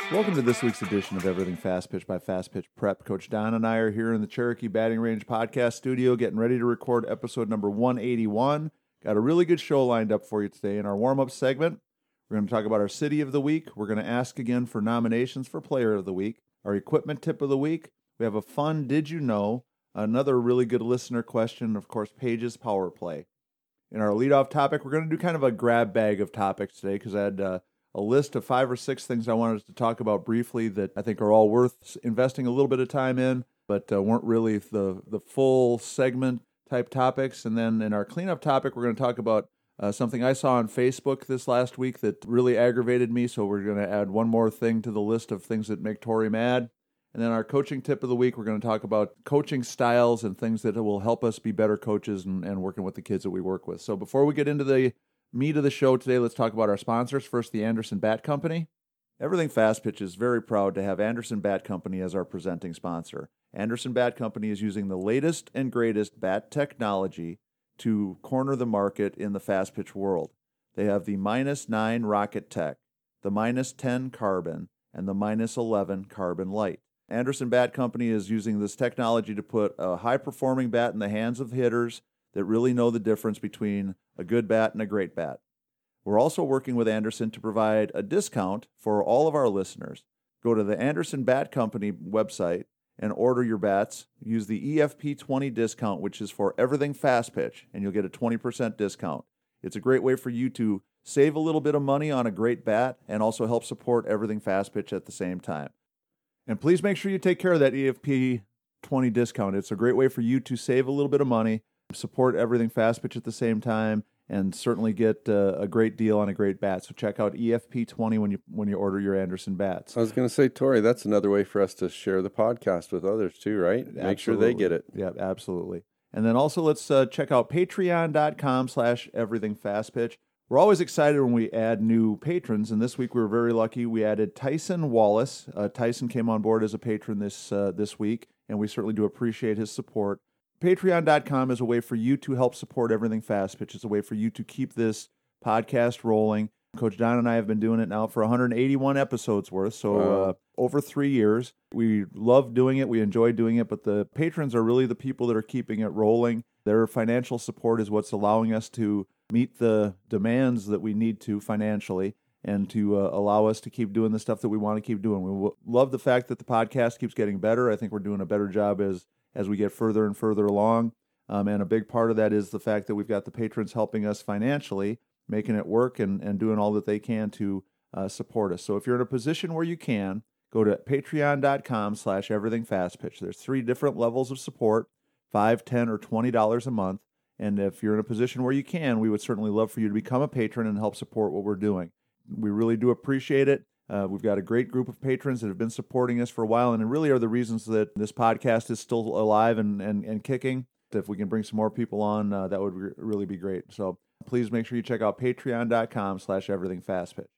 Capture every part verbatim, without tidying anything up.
Welcome to this week's edition of Everything Fast Pitch by Fast Pitch Prep. Coach Don and I are here in the Cherokee Batting Range podcast studio getting ready to record episode number one eighty-one. Got a really good show lined up for you today. In our warm-up segment, we're going to talk about our City of the Week. We're going to ask again for nominations for Player of the Week. Our Equipment Tip of the Week. We have a fun Did You Know? Another really good listener question, of course, Paige's Power Play. In our leadoff topic, we're going to do kind of a grab bag of topics today because I had uh, a list of five or six things I wanted to talk about briefly that I think are all worth investing a little bit of time in, but uh, weren't really the, the full segment type topics. And then in our cleanup topic, we're going to talk about uh, something I saw on Facebook this last week that really aggravated me, so we're going to add one more thing to the list of things that make Tori mad. And then our coaching tip of the week, we're going to talk about coaching styles and things that will help us be better coaches and, and working with the kids that we work with. So before we get into the meat of the show today, let's talk about our sponsors. First, the Anderson Bat Company. Everything Fast Pitch is very proud to have Anderson Bat Company as our presenting sponsor. Anderson Bat Company is using the latest and greatest bat technology to corner the market in the fast pitch world. They have the minus nine Rocket Tech, the minus ten Carbon, and the minus eleven Carbon Light. Anderson Bat Company is using this technology to put a high-performing bat in the hands of hitters that really know the difference between a good bat and a great bat. We're also working with Anderson to provide a discount for all of our listeners. Go to the Anderson Bat Company website and order your bats. Use the E F P twenty discount, which is for everything fast pitch, and you'll get a twenty percent discount. It's a great way for you to save a little bit of money on a great bat and also help support everything fast pitch at the same time. And please make sure you take care of that E F P twenty discount. It's a great way for you to save a little bit of money, support everything fast pitch at the same time, and certainly get uh, a great deal on a great bat. So check out E F P twenty when you when you order your Anderson bats. I was going to say, Tori, that's another way for us to share the podcast with others too, right? Absolutely. Make sure they get it. Yeah, absolutely. And then also let's uh, check out patreon.com slash everythingfastpitch. We're always excited when we add new patrons, and this week we were very lucky. We added Tyson Wallace. Uh, Tyson came on board as a patron this uh, this week, and we certainly do appreciate his support. Patreon dot com is a way for you to help support Everything Fast Pitch. It's a way for you to keep this podcast rolling. Coach Don and I have been doing it now for one hundred eighty-one episodes worth, so Wow. uh, over three years. We love doing it. We enjoy doing it, but the patrons are really the people that are keeping it rolling. Their financial support is what's allowing us to meet the demands that we need to financially and to uh, allow us to keep doing the stuff that we want to keep doing. We w- love the fact that the podcast keeps getting better. I think we're doing a better job as as we get further and further along. Um, and a big part of that is the fact that we've got the patrons helping us financially, making it work and, and doing all that they can to uh, support us. So if you're in a position where you can, go to patreon.com slash everythingfastpitch. There's three different levels of support, five, ten, or twenty dollars a month. And if you're in a position where you can, we would certainly love for you to become a patron and help support what we're doing. We really do appreciate it. Uh, we've got a great group of patrons that have been supporting us for a while, and it really are the reasons that this podcast is still alive and, and, and kicking. If we can bring some more people on, uh, that would re- really be great. So please make sure you check out patreon.com slash everythingfastpitch.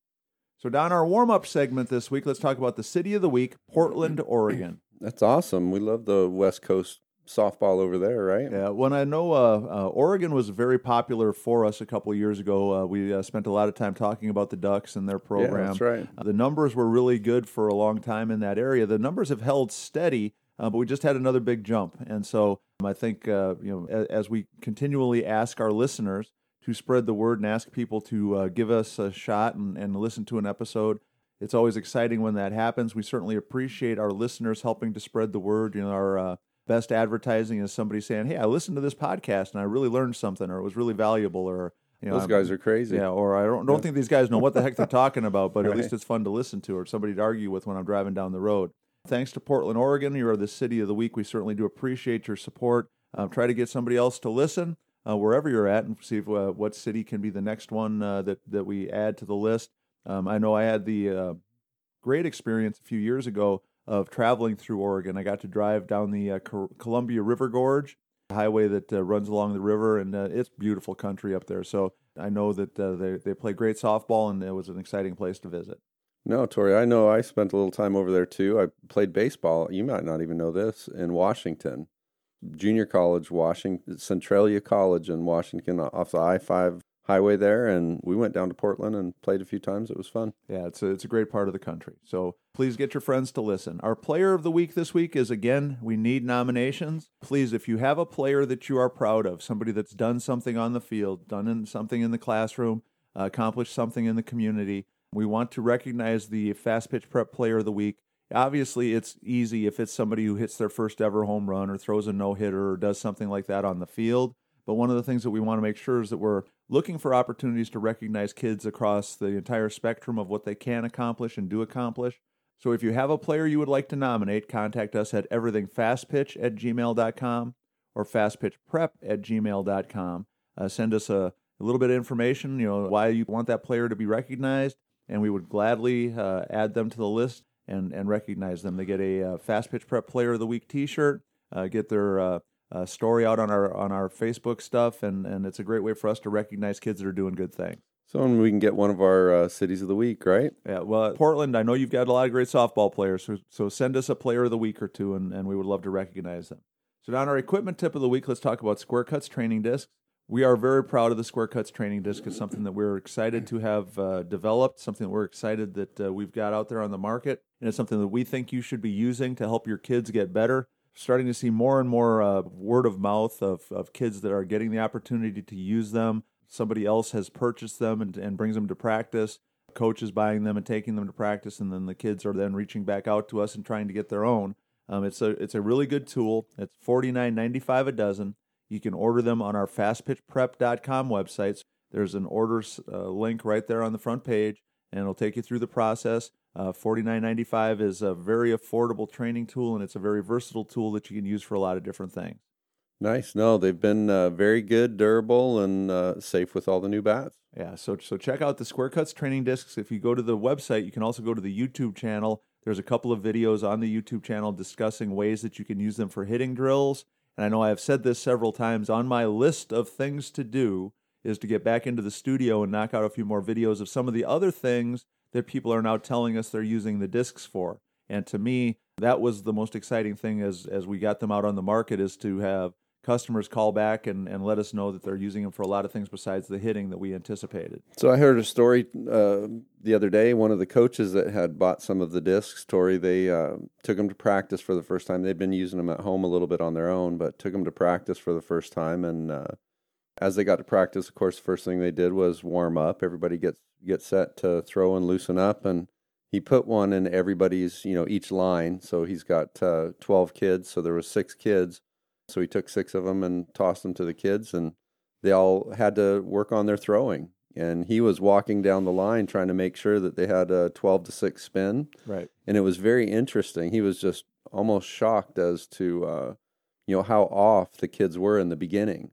So down our warm-up segment this week, let's talk about the City of the Week, Portland, Oregon. That's awesome. We love the West Coast softball over there, right? Yeah, when I know uh, uh, Oregon was very popular for us a couple of years ago. Uh, we uh, spent a lot of time talking about the Ducks and their program. Yeah, that's right. Uh, the numbers were really good for a long time in that area. The numbers have held steady, uh, but we just had another big jump. And so um, I think uh, you know, as, as we continually ask our listeners to spread the word and ask people to uh, give us a shot and, and listen to an episode, it's always exciting when that happens. We certainly appreciate our listeners helping to spread the word. You know, our uh, best advertising is somebody saying, "Hey, I listened to this podcast and I really learned something," or "it was really valuable," or you know, those guys are crazy. Yeah, or I don't don't Yeah. think these guys know what the heck they're talking about, but Right. at least it's fun to listen to, or somebody to argue with when I'm driving down the road. Thanks to Portland, Oregon. You're the City of the Week. We certainly do appreciate your support. Uh, try to get somebody else to listen uh, wherever you're at, and see if, uh, what city can be the next one uh, that that we add to the list. Um, I know I had the uh, great experience a few years ago of traveling through Oregon. I got to drive down the uh, Co- Columbia River Gorge, a highway that uh, runs along the river, and uh, it's beautiful country up there. So I know that uh, they, they play great softball, and it was an exciting place to visit. No, Tori, I know I spent a little time over there too. I played baseball, you might not even know this, in Washington. Junior college, Washington, Centralia College in Washington, off the I five highway there, and we went down to Portland and played a few times. It was fun. Yeah, it's a, it's a great part of the country. So please get your friends to listen. Our player of the week this week is, again, we need nominations. Please, if you have a player that you are proud of, somebody that's done something on the field, done in, something in the classroom, uh, accomplished something in the community, we want to recognize the Fast Pitch Prep Player of the Week. Obviously, it's easy if it's somebody who hits their first ever home run or throws a no-hitter or does something like that on the field. But one of the things that we want to make sure is that we're looking for opportunities to recognize kids across the entire spectrum of what they can accomplish and do accomplish. So if you have a player you would like to nominate, contact us at everythingfastpitch at gmail dot com or fastpitchprep at gmail dot com. Uh, send us a, a little bit of information, you know, why you want that player to be recognized, and we would gladly uh, add them to the list and, and recognize them. They get a uh, Fast Pitch Prep Player of the Week t-shirt, uh, get their uh, uh, story out on our on our Facebook stuff, and, and it's a great way for us to recognize kids that are doing good things. So and we can get one of our uh, cities of the week, right? Yeah, well, Portland, I know you've got a lot of great softball players, so, so send us a player of the week or two, and, and we would love to recognize them. So on our equipment tip of the week, let's talk about Square Cuts training discs. We are very proud of the Square Cuts training disc. It's something that we're excited to have uh, developed, something that we're excited that uh, we've got out there on the market, and it's something that we think you should be using to help your kids get better. Starting to see more and more uh, word of mouth of, of kids that are getting the opportunity to use them. Somebody else has purchased them and, and brings them to practice. Coach is buying them and taking them to practice, and then the kids are then reaching back out to us and trying to get their own. Um, it's a it's a really good tool. It's forty-nine ninety-five a dozen. You can order them on our fast pitch prep dot com websites. There's an order uh, link right there on the front page, and it'll take you through the process. Uh, forty-nine ninety-five is a very affordable training tool, and it's a very versatile tool that you can use for a lot of different things. Nice. No, they've been uh, very good, durable, and uh, safe with all the new bats. Yeah, so so check out the Square Cuts training discs. If you go to the website, you can also go to the YouTube channel. There's a couple of videos on the YouTube channel discussing ways that you can use them for hitting drills. And I know I have said this several times. On my list of things to do is to get back into the studio and knock out a few more videos of some of the other things that people are now telling us they're using the discs for. And to me, that was the most exciting thing as as we got them out on the market, is to have customers call back and, and let us know that they're using them for a lot of things besides the hitting that we anticipated. So I heard a story uh, the other day. One of the coaches that had bought some of the discs, Tori, they uh, took them to practice for the first time. They'd been using them at home a little bit on their own, but took them to practice for the first time. And uh, as they got to practice, of course, the first thing they did was warm up. Everybody gets gets set to throw and loosen up. And he put one in everybody's, you know, each line. So he's got uh, twelve kids. So there was six kids. So he took six of them and tossed them to the kids, and they all had to work on their throwing. And he was walking down the line trying to make sure that they had a twelve to six spin. Right. And it was very interesting. He was just almost shocked as to, uh, you know, how off the kids were in the beginning.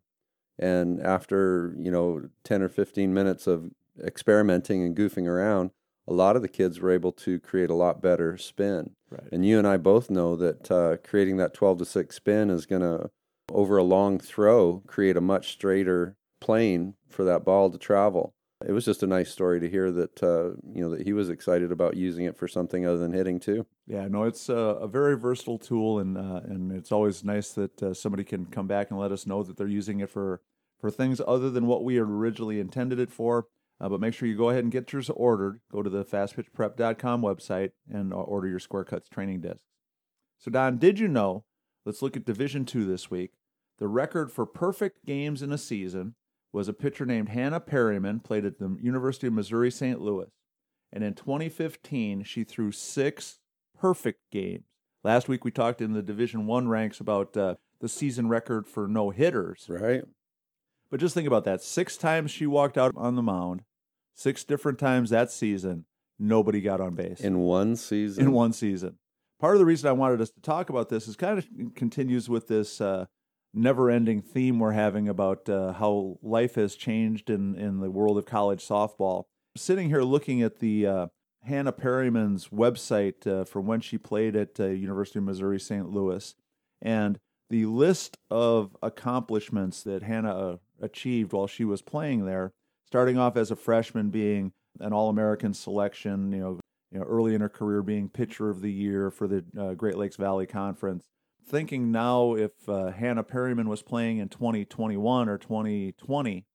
And after, you know, ten or fifteen minutes of experimenting and goofing around, a lot of the kids were able to create a lot better spin. Right. And you and I both know that uh, creating that twelve to six spin is going to, over a long throw, create a much straighter plane for that ball to travel. It was just a nice story to hear that, uh, you know, that he was excited about using it for something other than hitting too. Yeah, no, it's a, a very versatile tool, and uh, and it's always nice that uh, somebody can come back and let us know that they're using it for, for things other than what we originally intended it for. Uh, but make sure you go ahead and get yours ordered. Go to the fast pitch prep dot com website and uh, order your Square Cuts training discs. So, Don, did you know, let's look at Division two this week, the record for perfect games in a season was a pitcher named Hannah Perryman, played at the University of Missouri Saint Louis. And in twenty fifteen, she threw six perfect games. Last week we talked in the Division one ranks about uh, the season record for no-hitters. Right. But just think about that. Six times she walked out on the mound. Six different times that season, nobody got on base. In one season? In one season. Part of the reason I wanted us to talk about this is kind of continues with this uh, never-ending theme we're having about uh, how life has changed in, in the world of college softball. Sitting here looking at the uh, Hannah Perryman's website uh, from when she played at uh, University of Missouri Saint Louis, and the list of accomplishments that Hannah uh, achieved while she was playing there, starting off as a freshman being an All-American selection, you know, you know, early in her career being pitcher of the year for the uh, Great Lakes Valley Conference. Thinking now if uh, Hannah Perryman was playing in twenty twenty-one or twenty twenty,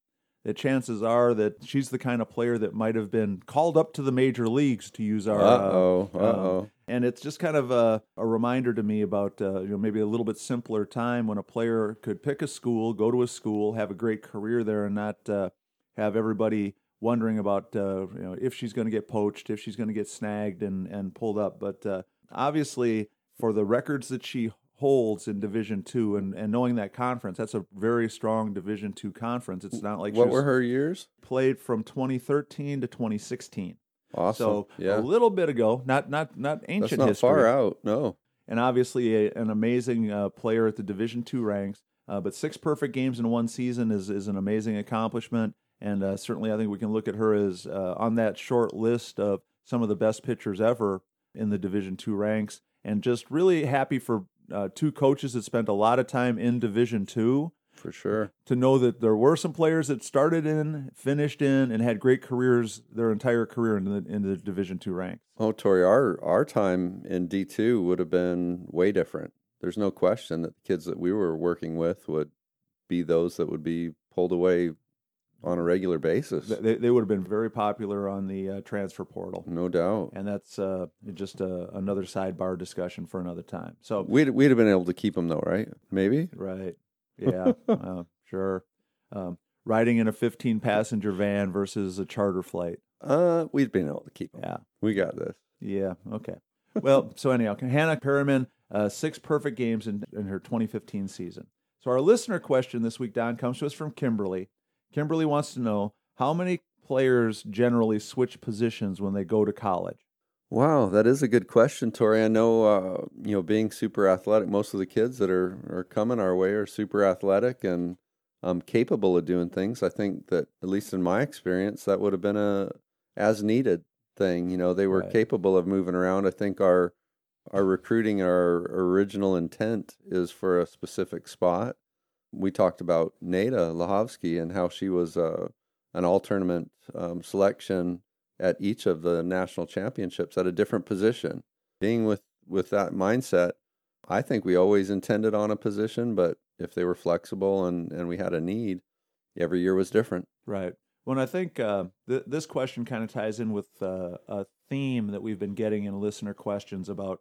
that chances are that she's the kind of player that might have been called up to the major leagues, to use our. Uh-oh, uh, uh-oh. Um, and it's just kind of a, a reminder to me about uh, you know maybe a little bit simpler time when a player could pick a school, go to a school, have a great career there, and not uh, have everybody wondering about uh, you know if she's going to get poached, if she's going to get snagged and, and pulled up. But uh, obviously, for the records that she holds in Division Two, and, and knowing that conference, that's a very strong Division Two conference. It's not like What she were her years? played from twenty thirteen to twenty sixteen. Awesome. So yeah. a little bit ago, not not not ancient That's not history. far out. No. And obviously a, an amazing uh, player at the Division Two ranks. Uh, but six perfect games in one season is is an amazing accomplishment. And uh, certainly I think we can look at her as uh, on that short list of some of the best pitchers ever in the Division Two ranks. And just really happy for uh, two coaches that spent a lot of time in Division Two. For sure. To know that there were some players that started in, finished in, and had great careers their entire career in the in the Division Two ranks. Oh, Tori, our our time in D two would have been way different. There's no question that the kids that we were working with would be those that would be pulled away on a regular basis. They they would have been very popular on the uh, transfer portal. No doubt. And that's uh, just uh, another sidebar discussion for another time. So We'd, we'd have been able to keep them, though, right? Maybe? Right. Yeah, uh, sure. Um, riding in a fifteen-passenger van versus a charter flight. Uh, we'd been able to keep them. Yeah. We got this. Yeah, okay. Well, so anyhow, Hannah Perriman, uh, six perfect games in, in her twenty fifteen season. So our listener question this week, Don, comes to us from Kimberly. Kimberly wants to know, how many players generally switch positions when they go to college? Wow, that is a good question, Tori. I know, uh, you know, being super athletic, most of the kids that are, are coming our way are super athletic and um, capable of doing things. I think that, at least in my experience, that would have been a as needed thing. You know, they were Right. capable of moving around. I think our our recruiting, our original intent is for a specific spot. We talked about Nada Lahovsky and how she was uh, an all-tournament um, selection at each of the national championships at a different position. Being with, with that mindset, I think we always intended on a position, but if they were flexible and, and we had a need, every year was different. Right. Well, I think uh, th- this question kind of ties in with uh, a theme that we've been getting in listener questions about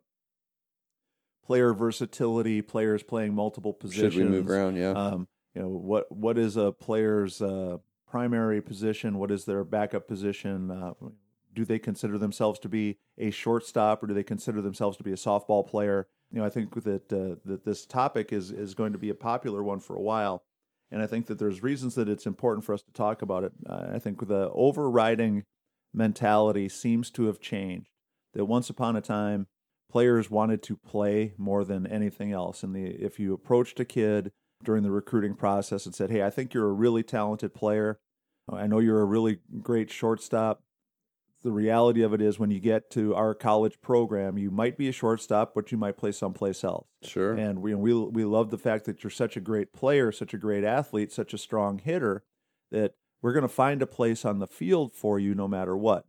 player versatility, players playing multiple positions. Should we move around? Yeah. Um, you know, what what is a player's uh, primary position? What is their backup position? Uh, do they consider themselves to be a shortstop, or do they consider themselves to be a softball player? You know, I think that uh, that this topic is is going to be a popular one for a while, and I think that there's reasons that it's important for us to talk about it. Uh, I think the overriding mentality seems to have changed. That once upon a time, players wanted to play more than anything else, and the if you approached a kid during the recruiting process and said, "Hey, I think you're a really talented player. I know you're a really great shortstop." The reality of it is, when you get to our college program, you might be a shortstop, but you might play someplace else. Sure. And we we we love the fact that you're such a great player, such a great athlete, such a strong hitter, that we're going to find a place on the field for you no matter what.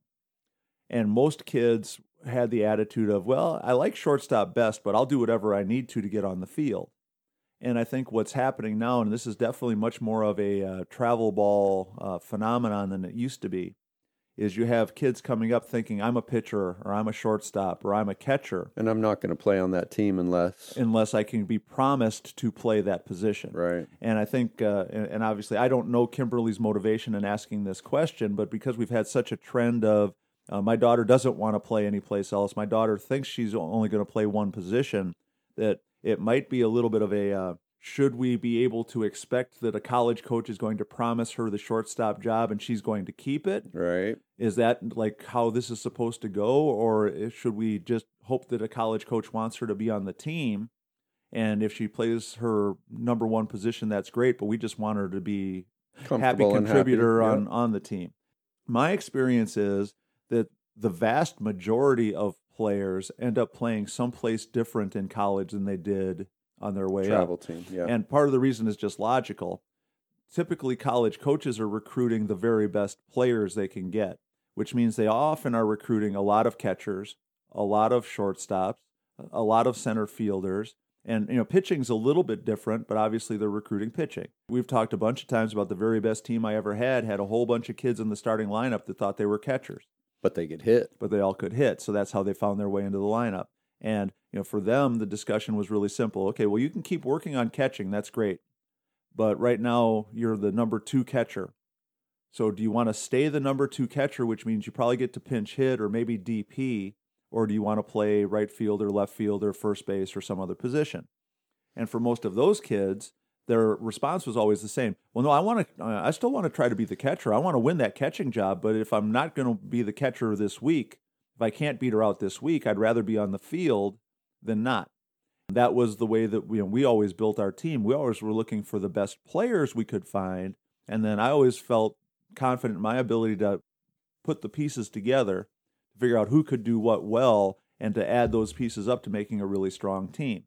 And most kids had the attitude of, well, I like shortstop best, but I'll do whatever I need to to get on the field. And I think what's happening now, and this is definitely much more of a uh, travel ball uh, phenomenon than it used to be, is you have kids coming up thinking, I'm a pitcher, or I'm a shortstop, or I'm a catcher. And I'm not going to play on that team unless... Unless I can be promised to play that position. Right. And I think, uh, and, and obviously I don't know Kimberly's motivation in asking this question, but because we've had such a trend of, uh, my daughter doesn't want to play anyplace else, my daughter thinks she's only going to play one position, that it might be a little bit of a... Uh, should we be able to expect that a college coach is going to promise her the shortstop job and she's going to keep it? Right. Is that like how this is supposed to go? Or should we just hope that a college coach wants her to be on the team? And if she plays her number one position, that's great, but we just want her to be a happy contributor happy. on, Yep. on the team. My experience is that the vast majority of players end up playing someplace different in college than they did on their way Travel up. team, yeah. And part of the reason is just logical. Typically, college coaches are recruiting the very best players they can get, which means they often are recruiting a lot of catchers, a lot of shortstops, a lot of center fielders, And, you know, pitching's a little bit different, but obviously they're recruiting pitching. We've talked a bunch of times about the very best team I ever had, had a whole bunch of kids in the starting lineup that thought they were catchers. But they get hit. But they all could hit, so that's how they found their way into the lineup. And, you know, for them, the discussion was really simple. Okay, well, you can keep working on catching. That's great. But right now, you're the number two catcher. So do you want to stay the number two catcher, which means you probably get to pinch hit or maybe D P, or do you want to play right field or left field or first base or some other position? And for most of those kids, their response was always the same. Well, no, I want to. I still want to try to be the catcher. I want to win that catching job. But if I'm not going to be the catcher this week, if I can't beat her out this week, I'd rather be on the field than not. That was the way that we, you know, we always built our team. We always were looking for the best players we could find. And then I always felt confident in my ability to put the pieces together to figure out who could do what well and to add those pieces up to making a really strong team.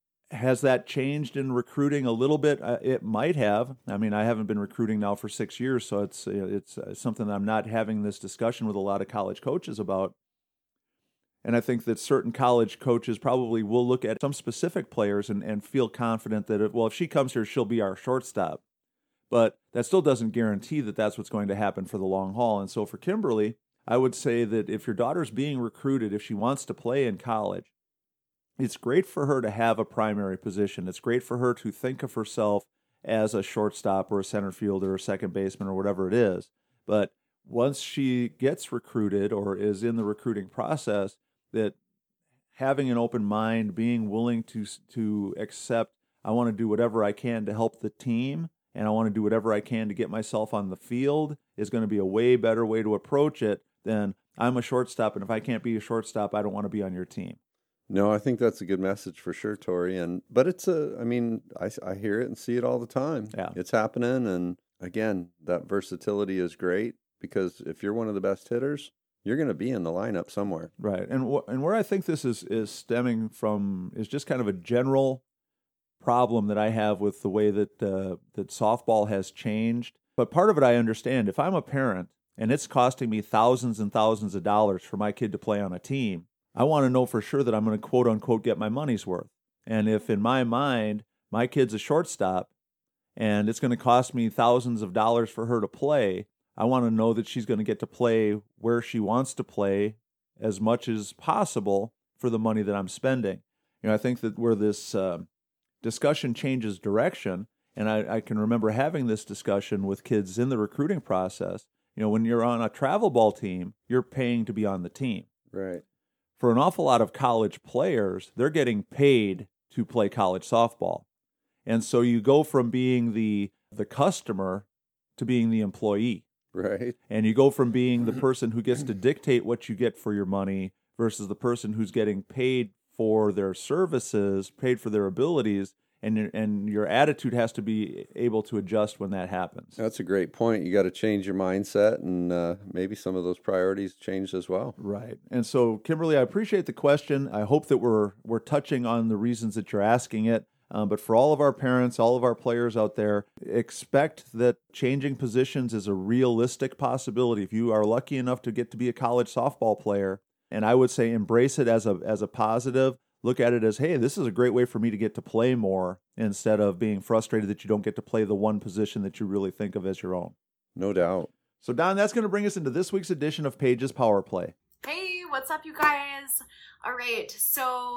Has that changed in recruiting a little bit? Uh, it might have. I mean, I haven't been recruiting now for six years, so it's it's uh, something that I'm not having this discussion with a lot of college coaches about. And I think that certain college coaches probably will look at some specific players and, and feel confident that, if, well, if she comes here, she'll be our shortstop. But that still doesn't guarantee that that's what's going to happen for the long haul. And so for Kimberly, I would say that if your daughter's being recruited, if she wants to play in college, it's great for her to have a primary position. It's great for her to think of herself as a shortstop or a center fielder or a second baseman or whatever it is. But once she gets recruited or is in the recruiting process, that having an open mind, being willing to to accept, I want to do whatever I can to help the team, and I want to do whatever I can to get myself on the field, is going to be a way better way to approach it than I'm a shortstop, and if I can't be a shortstop, I don't want to be on your team. No, I think that's a good message for sure, Tori. And but it's a, I mean, I, I hear it and see it all the time. Yeah, it's happening. And again, that versatility is great because if you're one of the best hitters, you're going to be in the lineup somewhere. Right. And wh- and where I think this is is stemming from is just kind of a general problem that I have with the way that uh, that softball has changed. But part of it I understand. If I'm a parent and it's costing me thousands and thousands of dollars for my kid to play on a team, I want to know for sure that I'm going to quote unquote get my money's worth. And if in my mind, my kid's a shortstop and it's going to cost me thousands of dollars for her to play, I want to know that she's going to get to play where she wants to play as much as possible for the money that I'm spending. You know, I think that where this uh, discussion changes direction, and I, I can remember having this discussion with kids in the recruiting process, you know, when you're on a travel ball team, you're paying to be on the team. Right. For an awful lot of college players, they're getting paid to play college softball. And so you go from being the the customer to being the employee. Right. And you go from being the person who gets to dictate what you get for your money versus the person who's getting paid for their services, paid for their abilities, and your, and your attitude has to be able to adjust when that happens. That's a great point. You got to change your mindset, and uh, maybe some of those priorities changed as well. Right. And so, Kimberly, I appreciate the question. I hope that we're we're touching on the reasons that you're asking it. Um, but for all of our parents, all of our players out there, expect that changing positions is a realistic possibility. If you are lucky enough to get to be a college softball player, and I would say embrace it as a as a positive, look at it as, hey, this is a great way for me to get to play more instead of being frustrated that you don't get to play the one position that you really think of as your own. No doubt. So, Don, that's going to bring us into this week's edition of Pages Power Play. Hey, what's up, you guys? All right, so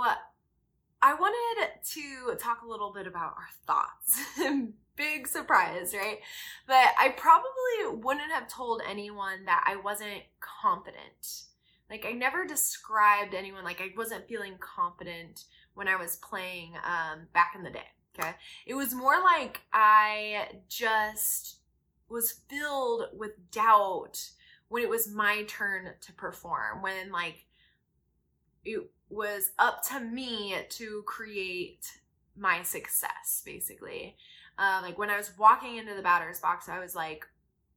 I wanted to talk a little bit about our thoughts. Big surprise, right? But I probably wouldn't have told anyone that I wasn't confident. Like, I never described anyone like I wasn't feeling confident when I was playing um, back in the day, okay? It was more like I just was filled with doubt when it was my turn to perform, when, like, it was up to me to create my success, basically. Uh, like, when I was walking into the batter's box, I was like,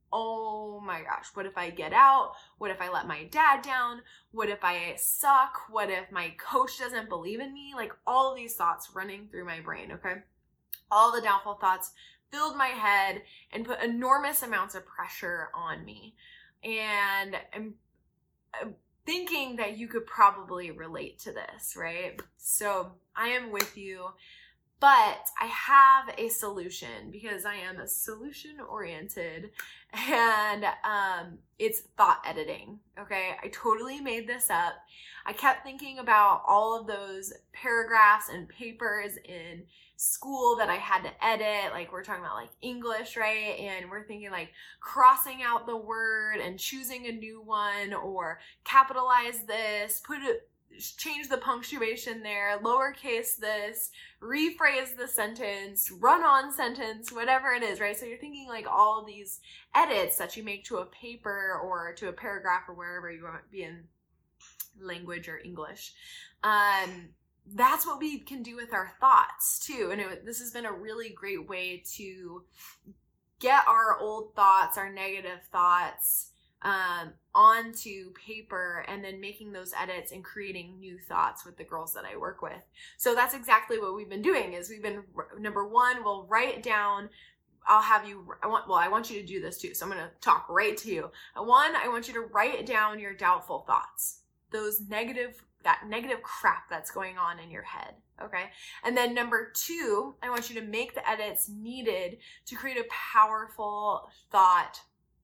oh my gosh, what if I get out? What if I let my dad down? What if I suck? What if my coach doesn't believe in me? Like, all these thoughts running through my brain, okay? All the doubtful thoughts filled my head and put enormous amounts of pressure on me. And I'm, thinking that you could probably relate to this, right? So I am with you, but I have a solution because I am a solution oriented, and um, it's thought editing. Okay. I totally made this up. I kept thinking about all of those paragraphs and papers in school that I had to edit. Like we're talking about like English, right? And we're thinking like crossing out the word and choosing a new one, or capitalize this, put it, change the punctuation there, lowercase this, rephrase the sentence, run on sentence, whatever it is, right? So you're thinking like all these edits that you make to a paper or to a paragraph or wherever you want to be in language or English. Um, that's what we can do with our thoughts too. And it, this has been a really great way to get our old thoughts, our negative thoughts, um, onto paper, and then making those edits and creating new thoughts with the girls that I work with. So that's exactly what we've been doing is we've been, number one, we'll write down, I'll have you, I want, well, I want you to do this too. So I'm going to talk right to you. One, I want you to write down your doubtful thoughts, those negative, that negative crap that's going on in your head. Okay. And then number two, I want you to make the edits needed to create a powerful thought.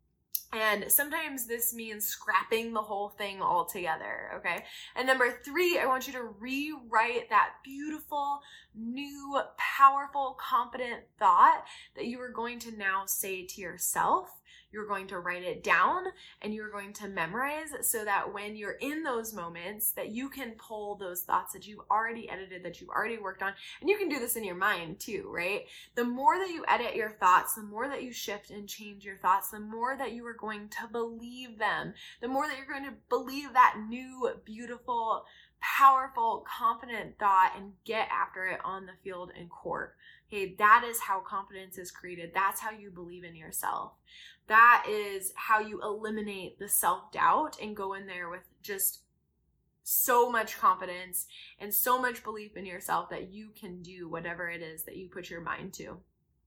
And sometimes this means scrapping the whole thing altogether, okay? And number three, I want you to rewrite that beautiful, new, powerful, confident thought that you are going to now say to yourself. You're going to write it down and you're going to memorize so that when you're in those moments that you can pull those thoughts that you've already edited, that you've already worked on. And you can do this in your mind too, right? The more that you edit your thoughts, the more that you shift and change your thoughts, the more that you are going to believe them, the more that you're going to believe that new, beautiful, powerful, confident thought and get after it on the field and court. Okay, that is how confidence is created. That's how you believe in yourself. That is how you eliminate the self-doubt and go in there with just so much confidence and so much belief in yourself that you can do whatever it is that you put your mind to.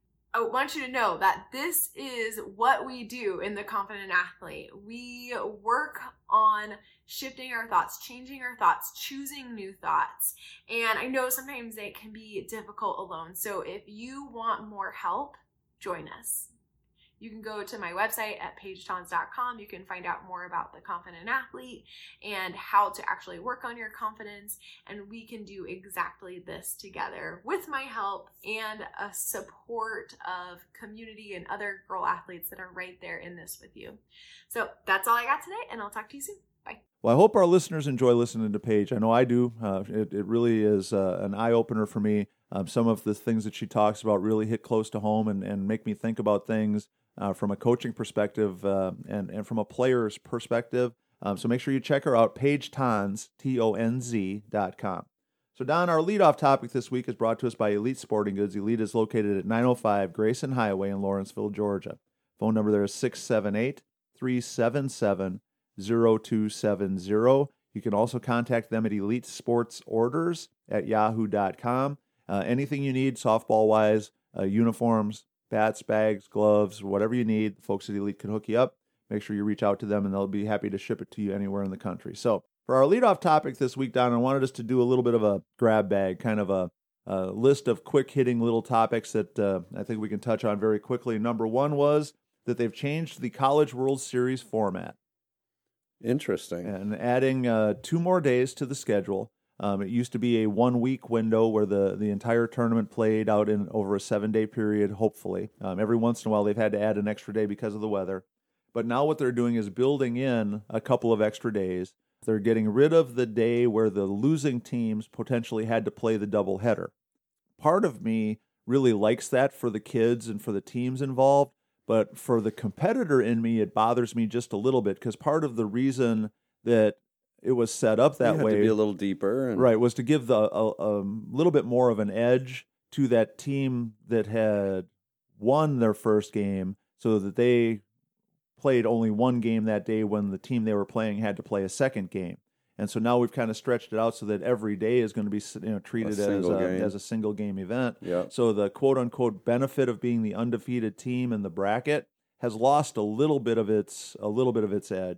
I want you to know that this is what we do in the Confident Athlete. We work on shifting our thoughts, changing our thoughts, choosing new thoughts. And I know sometimes it can be difficult alone. So if you want more help, join us. You can go to my website at paige tons dot com. You can find out more about the Confident Athlete and how to actually work on your confidence. And we can do exactly this together with my help and a support of community and other girl athletes that are right there in this with you. So that's all I got today, and I'll talk to you soon. Bye. Well, I hope our listeners enjoy listening to Paige. I know I do. Uh, it, it really is uh, an eye-opener for me. Um, some of the things that she talks about really hit close to home and, and make me think about things Uh, from a coaching perspective uh, and, and from a player's perspective. Um, so make sure you check her out, Paige Tonz, T O N Z dot com. So Don, our leadoff topic this week is brought to us by Elite Sporting Goods. Elite is located at nine oh five Grayson Highway in Lawrenceville, Georgia. Phone number there is six seven eight, three seven seven, zero two seven zero. You can also contact them at Elite Sports Orders at yahoo dot com. Uh, anything you need softball-wise, uh, uniforms, bats, bags, gloves, whatever you need, the folks at Elite can hook you up. Make sure you reach out to them, and they'll be happy to ship it to you anywhere in the country. So for our leadoff topic this week, Don, I wanted us to do a little bit of a grab bag, kind of a, a list of quick-hitting little topics that uh, I think we can touch on very quickly. Number one was that they've changed the College World Series format. Interesting. And adding uh, two more days to the schedule. Um, it used to be a one-week window where the, the entire tournament played out in over a seven-day period, hopefully. Um, every once in a while, they've had to add an extra day because of the weather. But now what they're doing is building in a couple of extra days. They're getting rid of the day where the losing teams potentially had to play the doubleheader. Part of me really likes that for the kids and for the teams involved, but for the competitor in me, it bothers me just a little bit because part of the reason that it was set up that you had way to be a little deeper, and... right? Was to give the a, a little bit more of an edge to that team that had won their first game, so that they played only one game that day when the team they were playing had to play a second game. And so now we've kind of stretched it out so that every day is going to be you know treated a as a, as a single game event. Yep. So the quote unquote benefit of being the undefeated team in the bracket has lost a little bit of its a little bit of its edge.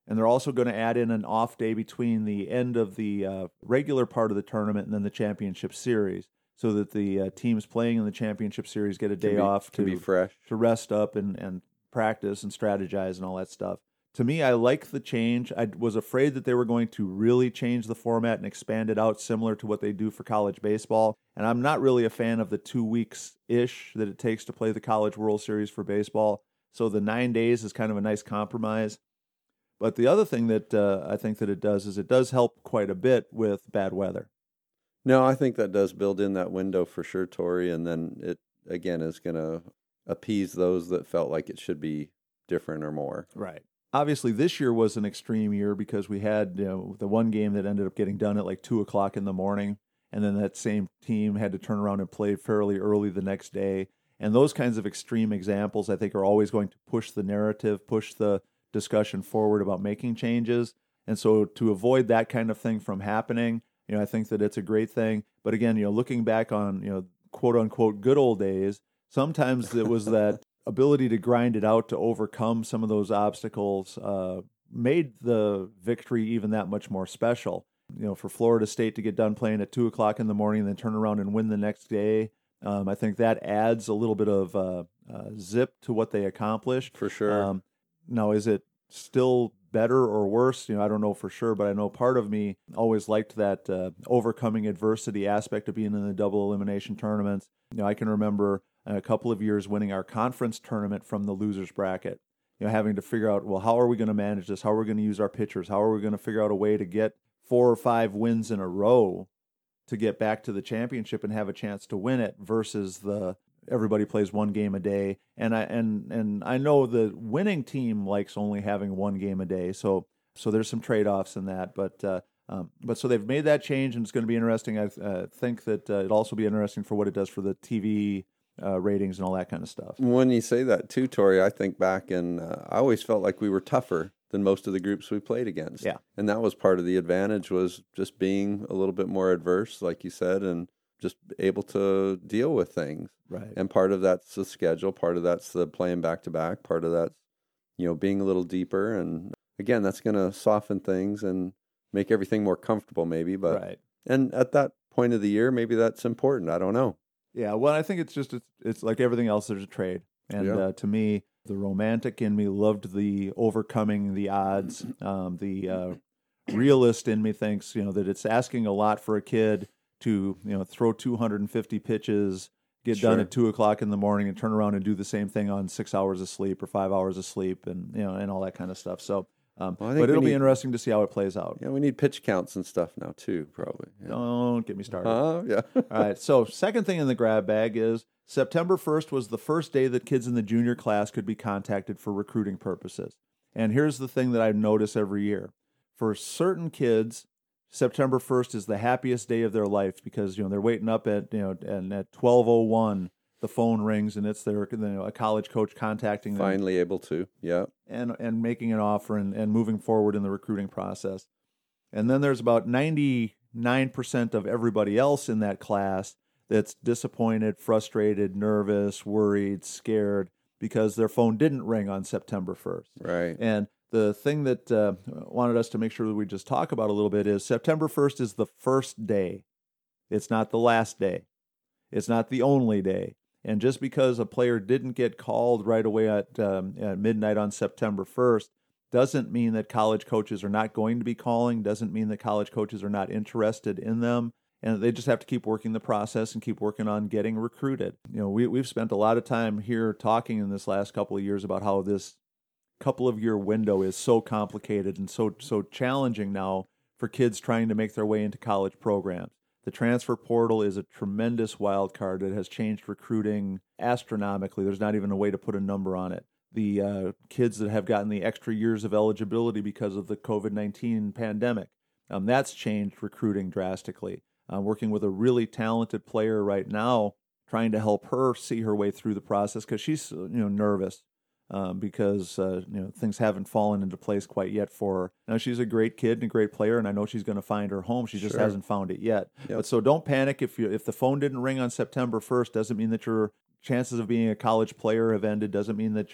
And they're also going to add in an off day between the end of the uh, regular part of the tournament and then the championship series, so that the uh, teams playing in the championship series get a day Can be, off can to be fresh. to rest up and, and practice and strategize and all that stuff. To me, I like the change. I was afraid that they were going to really change the format and expand it out similar to what they do for college baseball. And I'm not really a fan of the two weeks-ish that it takes to play the College World Series for baseball. So the nine days is kind of a nice compromise. But the other thing that uh, I think that it does is it does help quite a bit with bad weather. No, I think that does build in that window for sure, Tori. And then it, again, is going to appease those that felt like it should be different or more. Right. Obviously, this year was an extreme year because we had, you know, the one game that ended up getting done at like two o'clock in the morning. And then that same team had to turn around and play fairly early the next day. And those kinds of extreme examples, I think, are always going to push the narrative, push the discussion forward about making changes. And so to avoid that kind of thing from happening, you know, I think that it's a great thing. But again, you know, looking back on, you know, quote unquote good old days, sometimes it was that ability to grind it out to overcome some of those obstacles uh, made the victory even that much more special. You know, for Florida State to get done playing at two o'clock in the morning and then turn around and win the next day, um, I think that adds a little bit of uh, uh, zip to what they accomplished. For sure. Um, Now, is it still better or worse? You know, I don't know for sure, but I know part of me always liked that uh, overcoming adversity aspect of being in the double elimination tournaments. You know, I can remember a couple of years winning our conference tournament from the losers bracket. You know, having to figure out, well, how are we going to manage this? How are we going to use our pitchers? How are we going to figure out a way to get four or five wins in a row to get back to the championship and have a chance to win it versus the everybody plays one game a day. And I and and I know the winning team likes only having one game a day. So so there's some trade-offs in that. But uh, um, but so they've made that change, and it's going to be interesting. I uh, think that uh, it'll also be interesting for what it does for the T V uh, ratings and all that kind of stuff. When you say that too, Tori, I think back and uh, I always felt like we were tougher than most of the groups we played against. Yeah. And that was part of the advantage, was just being a little bit more adverse, like you said, and just able to deal with things. Right. And part of that's the schedule, part of that's the playing back to back, part of that's, you know, being a little deeper. And again, that's going to soften things and make everything more comfortable maybe. But Right. and at that point of the year, maybe that's important. I don't know. Yeah, well, I think it's just it's, it's like everything else. There's a trade, and Yeah. uh, to me, the romantic in me loved the overcoming the odds. Um, the uh, realist in me thinks, you know, that it's asking a lot for a kid to, you know, throw two hundred fifty pitches, get done Sure. at two o'clock in the morning, and turn around and do the same thing on six hours of sleep or five hours of sleep, and you know, and all that kind of stuff. So, um, Well, I think but it'll we be need- interesting to see how it plays out. Yeah, we need pitch counts and stuff now too, probably. Yeah. Don't get me started. Uh, yeah. All right. So, second thing in the grab bag is September first was the first day that kids in the junior class could be contacted for recruiting purposes. And here's the thing that I notice every year. For certain kids, September first is the happiest day of their life because, you know, they're waiting up at, you know, and at twelve oh one, the phone rings and it's their, you know, a college coach contacting them Finally able to. Yeah. and, and making an offer and, and moving forward in the recruiting process. And then there's about ninety-nine percent of everybody else in that class that's disappointed, frustrated, nervous, worried, scared because their phone didn't ring on September first. Right. And the thing that uh, wanted us to make sure that we just talk about a little bit is September first is the first day. It's not the last day. It's not the only day. And just because a player didn't get called right away at, um, at midnight on September first doesn't mean that college coaches are not going to be calling, doesn't mean that college coaches are not interested in them. And they just have to keep working the process and keep working on getting recruited. You know, we, we've spent a lot of time here talking in this last couple of years about how this couple of year window is so complicated and so so challenging now for kids trying to make their way into college programs. The transfer portal is a tremendous wild card that has changed recruiting astronomically. There's not even a way to put a number on it. The uh, kids that have gotten the extra years of eligibility because of the COVID nineteen pandemic, um, that's changed recruiting drastically. I'm working with a really talented player right now, trying to help her see her way through the process because she's you know nervous um, because uh, you know things haven't fallen into place quite yet for her. Now she's a great kid and a great player, and I know she's going to find her home. She just Sure. hasn't found it yet. Yep. But so don't panic if you if the phone didn't ring on September first. Doesn't mean that your chances of being a college player have ended. Doesn't mean that your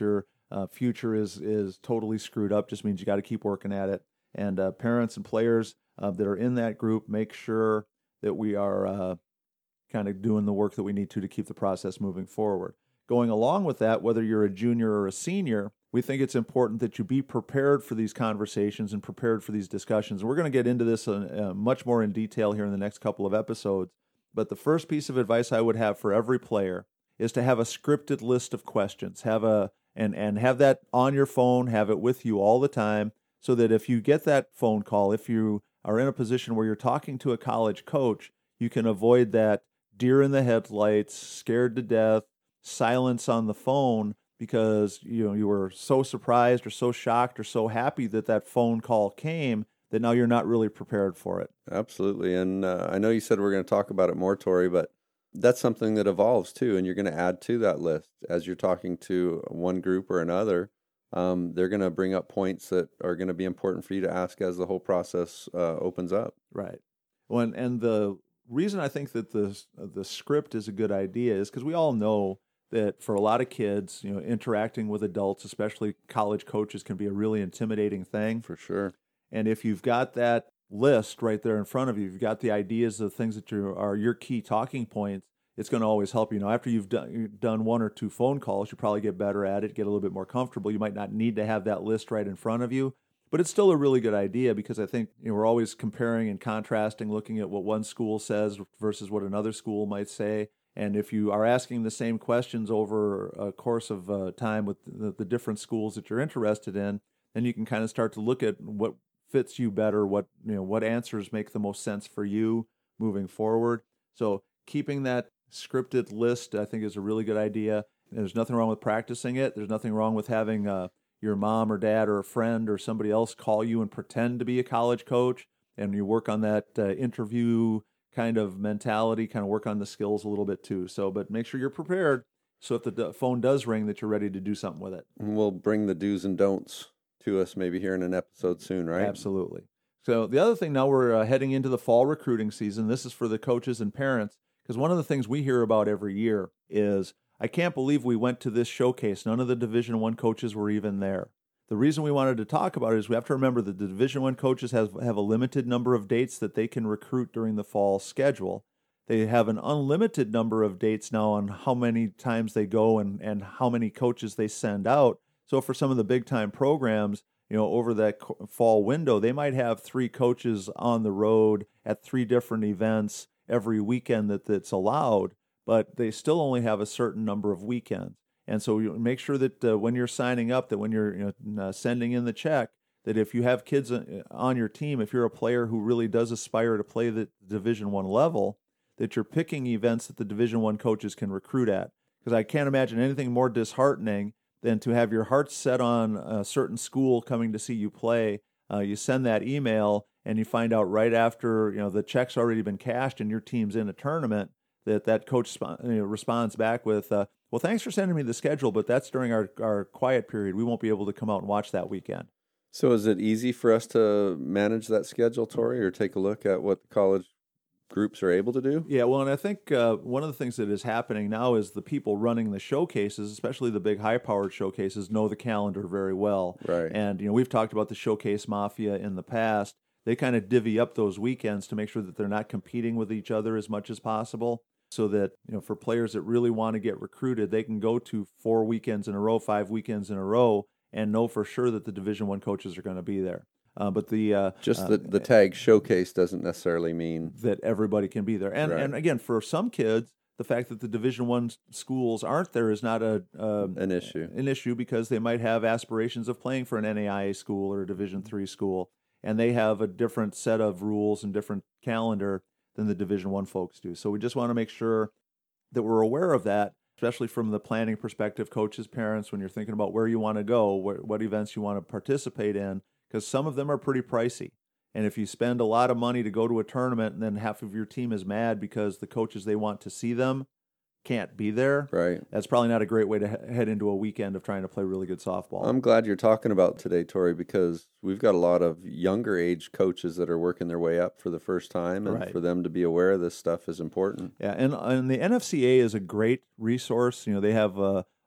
uh, future is is totally screwed up. Just means you got to keep working at it. And uh, parents and players uh, that are in that group, make sure that we are uh, kind of doing the work that we need to to keep the process moving forward. Going along with that, whether you're a junior or a senior, we think it's important that you be prepared for these conversations and prepared for these discussions. And we're going to get into this uh, much more in detail here in the next couple of episodes. But the first piece of advice I would have for every player is to have a scripted list of questions. Have a and and have that on your phone, have it with you all the time, so that if you get that phone call, if you are in a position where you're talking to a college coach, you can avoid that deer in the headlights, scared to death, silence on the phone because you know you were so surprised or so shocked or so happy that that phone call came that now you're not really prepared for it. Absolutely. And uh, I know you said we're going to talk about it more, Tori, but that's something that evolves too, and you're going to add to that list as you're talking to one group or another. Um, they're going to bring up points that are going to be important for you to ask as the whole process uh, opens up. Right. Well, and, and the reason I think that the the script is a good idea is because we all know that for a lot of kids, you know, interacting with adults, especially college coaches, can be a really intimidating thing. For sure. And if you've got that list right there in front of you, you've got the ideas of things that are, are your key talking points, it's going to always help you. Now, after you've done, you've done one or two phone calls, you probably get better at it, get a little bit more comfortable. You might not need to have that list right in front of you, but it's still a really good idea because I think you know, we're always comparing and contrasting, looking at what one school says versus what another school might say. And if you are asking the same questions over a course of uh, time with the, the different schools that you're interested in, then you can kind of start to look at what fits you better, what you know, what answers make the most sense for you moving forward. So keeping that scripted list, I think, is a really good idea. There's nothing wrong with practicing it. There's nothing wrong with having uh, your mom or dad or a friend or somebody else call you and pretend to be a college coach, and you work on that uh, interview kind of mentality, kind of work on the skills a little bit too. So, but make sure you're prepared. So if the d- phone does ring, that you're ready to do something with it. And we'll bring the do's and don'ts to us maybe here in an episode soon, right? Absolutely. So the other thing, now we're uh, heading into the fall recruiting season. This is for the coaches and parents, because one of the things we hear about every year is, I can't believe we went to this showcase. None of the Division One coaches were even there. The reason we wanted to talk about it is we have to remember that the Division One coaches have, have a limited number of dates that they can recruit during the fall schedule. They have an unlimited number of dates now on how many times they go and, and how many coaches they send out. So for some of the big-time programs, you know, over that fall window, they might have three coaches on the road at three different events every weekend that, that's allowed, but they still only have a certain number of weekends. And so you make sure that uh, when you're signing up, that when you're you know, uh, sending in the check, that if you have kids on your team, if you're a player who really does aspire to play the Division One level, that you're picking events that the Division One coaches can recruit at. Because I can't imagine anything more disheartening than to have your heart set on a certain school coming to see you play. Uh, you send that email and you find out right after you know the check's already been cashed and your team's in a tournament that that coach sp- you know, responds back with, uh, well, thanks for sending me the schedule, but that's during our, our quiet period. We won't be able to come out and watch that weekend. So is it easy for us to manage that schedule, Tori, or take a look at what the college groups are able to do? Yeah, well, and I think uh, one of the things that is happening now is the people running the showcases, especially the big high-powered showcases, know the calendar very well. Right. And, you know, we've talked about the Showcase Mafia in the past. They kind of divvy up those weekends to make sure that they're not competing with each other as much as possible, so that, you know, for players that really want to get recruited, they can go to four weekends in a row, five weekends in a row, and know for sure that the Division One coaches are going to be there. Uh, but the uh, just the, uh, the tag showcase doesn't necessarily mean that everybody can be there. And right. and again, for some kids, the fact that the Division One schools aren't there is not a uh, an issue. An issue because they might have aspirations of playing for an N A I A school or a Division Three school, and they have a different set of rules and different calendar than the Division One folks do. So we just want to make sure that we're aware of that, especially from the planning perspective, coaches, parents, when you're thinking about where you want to go, what, what events you want to participate in, because some of them are pretty pricey. And if you spend a lot of money to go to a tournament and then half of your team is mad because the coaches they want to see them can't be there, right? That's probably not a great way to he- head into a weekend of trying to play really good softball. I'm glad you're talking about today, Tori, because we've got a lot of younger age coaches that are working their way up for the first time, and right. for them to be aware of this stuff is important. Yeah, and, and the N F C A is a great resource. You know, they have uh,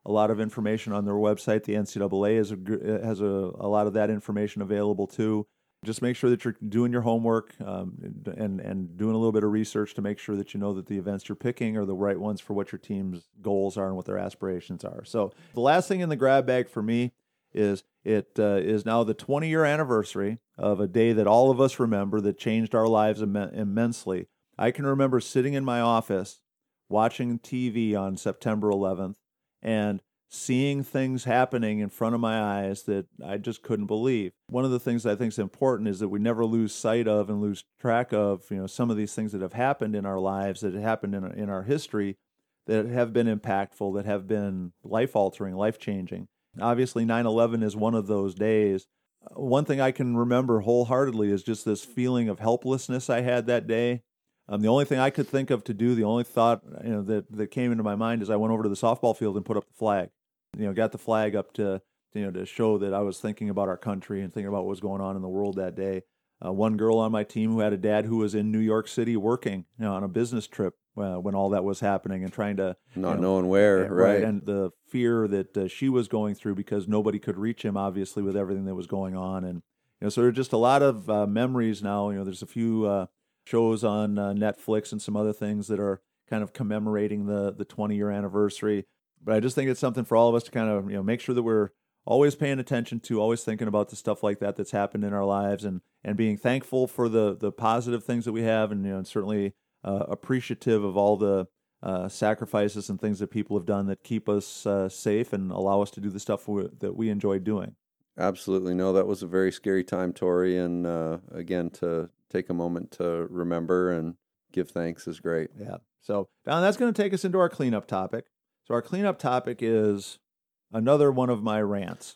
a lot of information on their website. The N C double A is a, has a, a lot of that information available too. Just make sure that you're doing your homework um, and, and doing a little bit of research to make sure that you know that the events you're picking are the right ones for what your team's goals are and what their aspirations are. So the last thing in the grab bag for me is it uh, is now the twenty-year anniversary of a day that all of us remember that changed our lives Im- immensely. I can remember sitting in my office watching T V on September eleventh and seeing things happening in front of my eyes that I just couldn't believe. One of the things I think is important is that we never lose sight of and lose track of, you know, some of these things that have happened in our lives, that have happened in our, in our history, that have been impactful, that have been life-altering, life-changing. Obviously, nine eleven is one of those days. One thing I can remember wholeheartedly is just this feeling of helplessness I had that day. Um, the only thing I could think of to do, the only thought you know that, that came into my mind is I went over to the softball field and put up the flag. You know, got the flag up to you know to show that I was thinking about our country and thinking about what was going on in the world that day. Uh, one girl on my team who had a dad who was in New York City working you know, on a business trip uh, when all that was happening and trying to not you know, knowing where, right. right, and the fear that uh, she was going through because nobody could reach him, obviously, with everything that was going on, and you know, so there are just a lot of uh, memories now. You know, there's a few uh, shows on uh, Netflix and some other things that are kind of commemorating the the twenty-year anniversary. But I just think it's something for all of us to kind of you know make sure that we're always paying attention to, always thinking about the stuff like that that's happened in our lives, and and being thankful for the the positive things that we have, and you know, and certainly uh, appreciative of all the uh, sacrifices and things that people have done that keep us uh, safe and allow us to do the stuff we, that we enjoy doing. Absolutely. No, that was a very scary time, Tori. And uh, again, to take a moment to remember and give thanks is great. Yeah. So, Don, that's going to take us into our cleanup topic. So our cleanup topic is another one of my rants.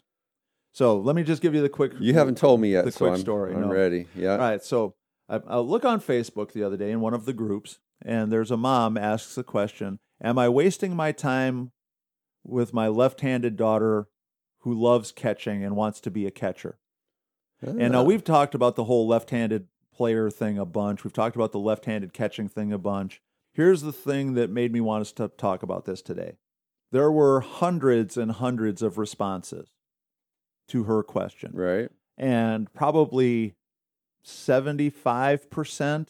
So let me just give you the quick... You haven't told me yet, the so quick I'm, story. I'm no. ready. Yeah. All right. So I, I look on Facebook the other day in one of the groups, and there's a mom asks the question, am I wasting my time with my left-handed daughter who loves catching and wants to be a catcher? Ah. And now we've talked about the whole left-handed player thing a bunch. We've talked about the left-handed catching thing a bunch. Here's the thing that made me want us to talk about this today. There were hundreds and hundreds of responses to her question. Right. And probably seventy-five percent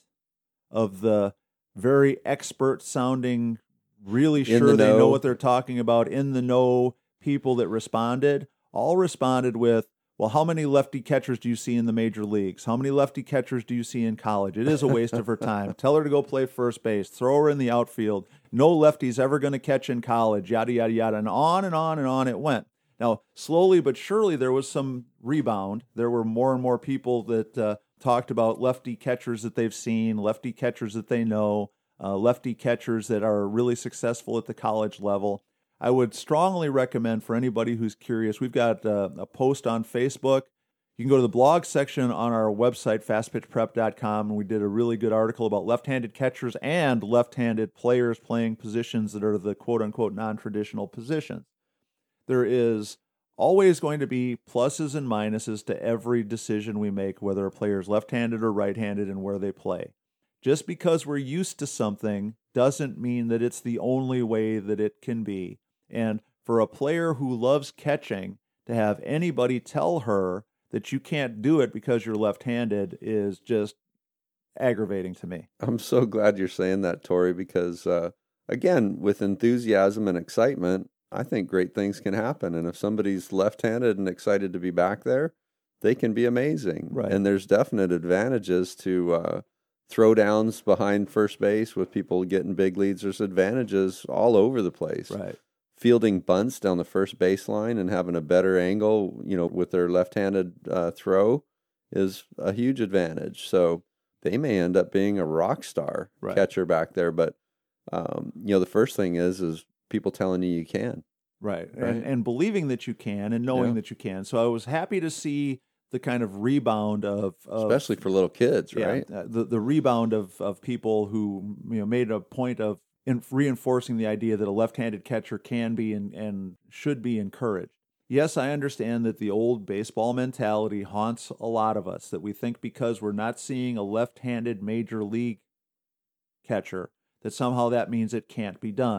of the very expert-sounding, really sure they know what they're talking about, in the know people that responded, all responded with, well, how many lefty catchers do you see in the major leagues? How many lefty catchers do you see in college? It is a waste of her time. Tell her to go play first base. Throw her in the outfield. No lefty's ever going to catch in college, yada, yada, yada. And on and on and on it went. Now, slowly but surely, there was some rebound. There were more and more people that uh, talked about lefty catchers that they've seen, lefty catchers that they know, uh, lefty catchers that are really successful at the college level. I would strongly recommend for anybody who's curious, we've got uh, a post on Facebook. You can go to the blog section on our website, fast pitch prep dot com, and we did a really good article about left-handed catchers and left-handed players playing positions that are the quote-unquote non-traditional positions. There is always going to be pluses and minuses to every decision we make, whether a player is left-handed or right-handed and where they play. Just because we're used to something doesn't mean that it's the only way that it can be. And for a player who loves catching, to have anybody tell her that you can't do it because you're left-handed is just aggravating to me. I'm so glad you're saying that, Tori, because, uh, again, with enthusiasm and excitement, I think great things can happen. And if somebody's left-handed and excited to be back there, they can be amazing. Right. And there's definite advantages to uh, throwdowns behind first base with people getting big leads. There's advantages all over the place. Right. Fielding bunts down the first baseline and having a better angle, you know, with their left-handed uh, throw is a huge advantage. So they may end up being a rock star right. catcher back there. But, um, you know, the first thing is, is people telling you you can. Right. right? And, and believing that you can and knowing yeah. that you can. So I was happy to see the kind of rebound of, of especially for little kids, yeah, right? Uh, the the rebound of, of people who you know made a point of in reinforcing the idea that a left-handed catcher can be and, and should be encouraged. Yes, I understand that the old baseball mentality haunts a lot of us, that we think because we're not seeing a left-handed major league catcher, that somehow that means it can't be done.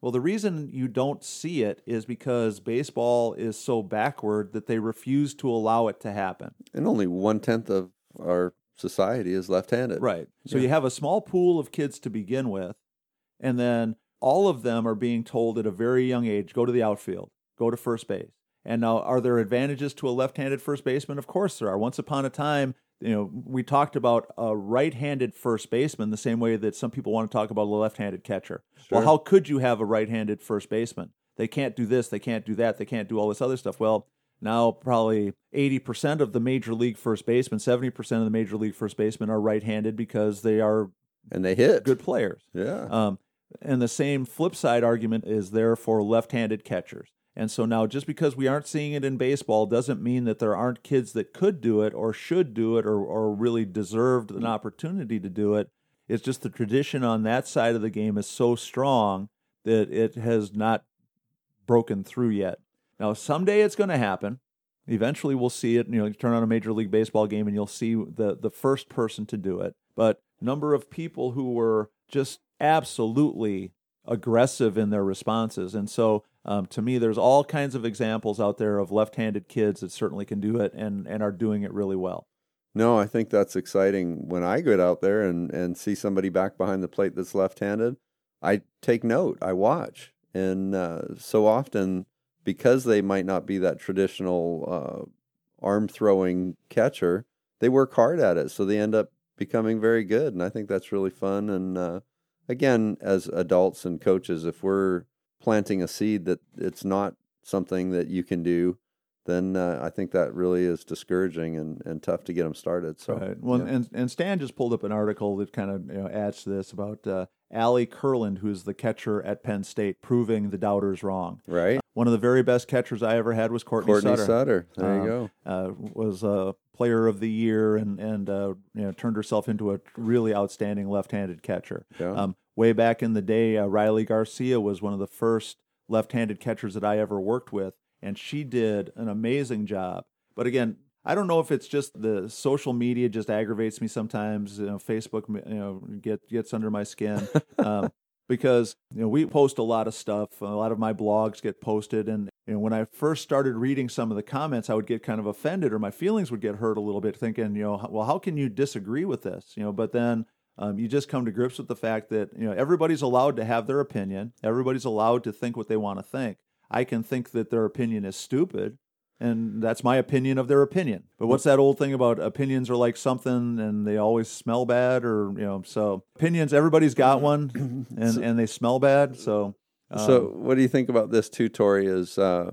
Well, the reason you don't see it is because baseball is so backward that they refuse to allow it to happen. And only one-tenth of our society is left-handed. Right. So Yeah. you have a small pool of kids to begin with, and then all of them are being told at a very young age, go to the outfield, go to first base. And now, are there advantages to a left-handed first baseman? Of course there are. Once upon a time, you know, we talked about a right-handed first baseman the same way that some people want to talk about a left-handed catcher. Sure. Well, how could you have a right-handed first baseman? They can't do this, they can't do that, they can't do all this other stuff. Well, now probably eighty percent of the major league first basemen, seventy percent of the major league first basemen are right-handed because they are And they hit. good players. Yeah. Um, and the same flip side argument is there for left-handed catchers. And so now just because we aren't seeing it in baseball doesn't mean that there aren't kids that could do it or should do it or, or really deserved an opportunity to do it. It's just the tradition on that side of the game is so strong that it has not broken through yet. Now, someday it's going to happen. Eventually we'll see it. You know, you turn on a Major League Baseball game and you'll see the, the first person to do it. But number of people who were just absolutely aggressive in their responses. And so um, to me, there's all kinds of examples out there of left-handed kids that certainly can do it and, and are doing it really well. No, I think that's exciting. When I get out there and, and see somebody back behind the plate that's left-handed, I take note, I watch. And uh, so often, because they might not be that traditional uh, arm-throwing catcher, they work hard at it. So they end up becoming very good. And I think that's really fun. And uh, again, as adults and coaches, if we're planting a seed that it's not something that you can do, then uh, I think that really is discouraging and, and tough to get them started. So, right. Well, yeah. and, and Stan just pulled up an article that kind of you know, adds to this about uh, Allie Kurland, who's the catcher at Penn State, proving the doubters wrong. Right. Uh, one of the very best catchers I ever had was Courtney, Courtney Sutter. Sutter. There Um, you go. Uh, was a player of the year and and uh, you know turned herself into a really outstanding left-handed catcher. Yeah. Um, way back in the day, uh, Riley Garcia was one of the first left-handed catchers that I ever worked with, and she did an amazing job. But again, I don't know if it's just the social media just aggravates me sometimes. You know, Facebook, you know, get gets under my skin. Um, because you know we post a lot of stuff. A lot of my blogs get posted, and you know when I first started reading some of the comments, I would get kind of offended, or my feelings would get hurt a little bit, thinking, you know, well, how can you disagree with this? You know, but then um, you just come to grips with the fact that you know everybody's allowed to have their opinion. Everybody's allowed to think what they want to think. I can think that their opinion is stupid, and that's my opinion of their opinion. But what's that old thing about opinions are like something and they always smell bad, or, you know, so opinions, everybody's got one and, So- and they smell bad. So, um, So what do you think about this too, Tori, is uh,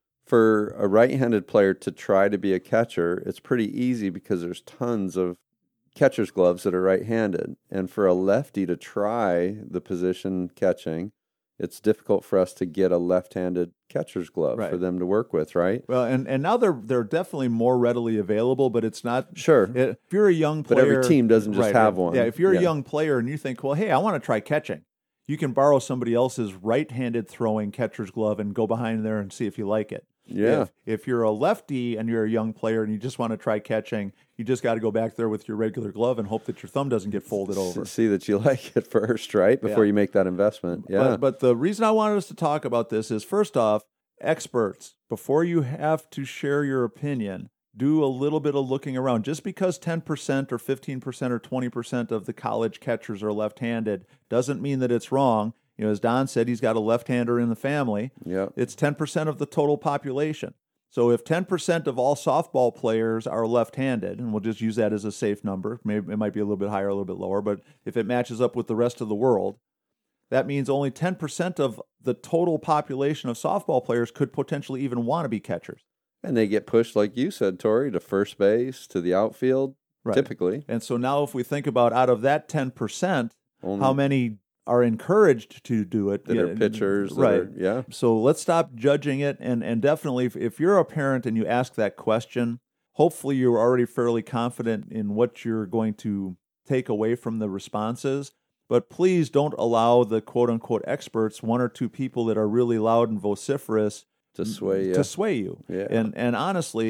for a right-handed player to try to be a catcher, it's pretty easy because there's tons of catcher's gloves that are right-handed. And for a lefty to try the position catching, it's difficult for us to get a left-handed catcher's glove Right. for them to work with, right? well, and, and now they're they're definitely more readily available, but it's not. Sure. If you're a young But player, every team doesn't just right, have right. one. Yeah, if you're Yeah. a young player and you think, well, hey, I want to try catching, you can borrow somebody else's right-handed throwing catcher's glove and go behind there and see if you like it. Yeah. If, if you're a lefty and you're a young player and you just want to try catching, you just got to go back there with your regular glove and hope that your thumb doesn't get folded over. S- See that you like it first, right? Before Yeah. you make that investment. Yeah. But, but the reason I wanted us to talk about this is, first off, experts, before you have to share your opinion, do a little bit of looking around. Just because ten percent or fifteen percent or twenty percent of the college catchers are left-handed doesn't mean that it's wrong. You know, as Don said, he's got a left-hander in the family. yeah. It's ten percent of the total population. So if ten percent of all softball players are left-handed, and we'll just use that as a safe number, maybe it might be a little bit higher, a little bit lower, but if it matches up with the rest of the world, that means only ten percent of the total population of softball players could potentially even want to be catchers. And they get pushed, like you said, Tori, to first base, to the outfield, Right. typically. And so now if we think about out of that ten percent, Only how many are encouraged to do it? that Yeah, are pitchers. That right. are- yeah. So let's stop judging it. And, and definitely, if, if you're a parent and you ask that question, hopefully you're already fairly confident in what you're going to take away from the responses. But please don't allow the quote-unquote experts, one or two people that are really loud and vociferous, To sway you. to sway you. Yeah. And and honestly,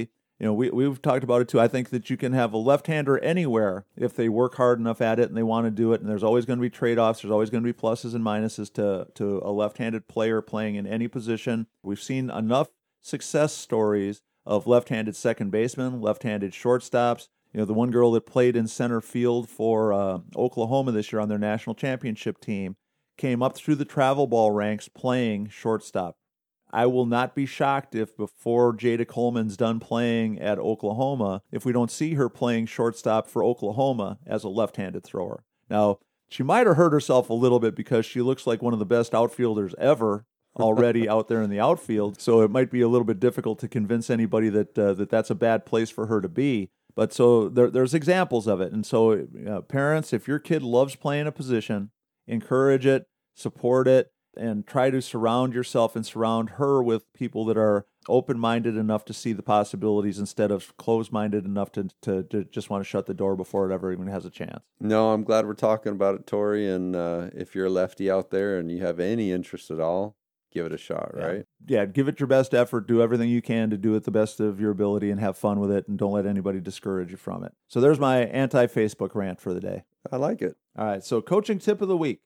You know, we, we've talked about it too. I think that you can have a left-hander anywhere if they work hard enough at it and they want to do it. And there's always going to be trade-offs. There's always going to be pluses and minuses to, to a left-handed player playing in any position. We've seen enough success stories of left-handed second basemen, left-handed shortstops. You know, the one girl that played in center field for uh, Oklahoma this year on their national championship team came up through the travel ball ranks playing shortstop. I will not be shocked if before Jada Coleman's done playing at Oklahoma, if we don't see her playing shortstop for Oklahoma as a left-handed thrower. Now, she might have hurt herself a little bit because she looks like one of the best outfielders ever already out there in the outfield, so it might be a little bit difficult to convince anybody that uh, that that's a bad place for her to be. But so there, there's examples of it. And so uh, parents, if your kid loves playing a position, encourage it, support it, and try to surround yourself and surround her with people that are open-minded enough to see the possibilities instead of closed-minded enough to, to, to just want to shut the door before it ever even has a chance. No, I'm glad we're talking about it, Tori. And uh, if you're a lefty out there and you have any interest at all, give it a shot, right? Yeah. yeah, give it your best effort. Do everything you can to do it the best of your ability and have fun with it, and don't let anybody discourage you from it. So there's my anti-Facebook rant for the day. I like it. All right, so coaching tip of the week.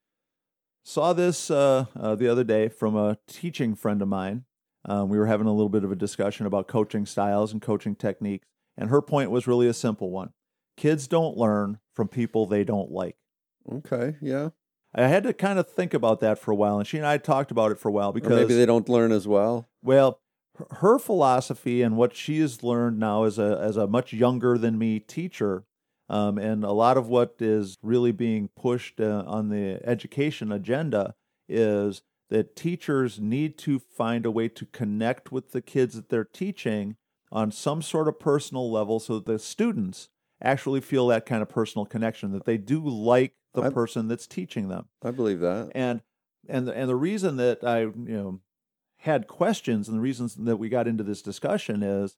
Saw this uh, uh, the other day from a teaching friend of mine. Um, we were having a little bit of a discussion about coaching styles and coaching techniques, and her point was really a simple one. Kids don't learn from people they don't like. Okay, yeah. I had to kind of think about that for a while, and she and I talked about it for a while because... Or maybe they don't learn as well. Well, her philosophy and what she has learned now as a as a much younger than me teacher, um, and a lot of what is really being pushed uh, on the education agenda is that teachers need to find a way to connect with the kids that they're teaching on some sort of personal level so that the students actually feel that kind of personal connection, that they do like the I, person that's teaching them. I believe that. And and the, and the reason that I you know had questions and the reasons that we got into this discussion is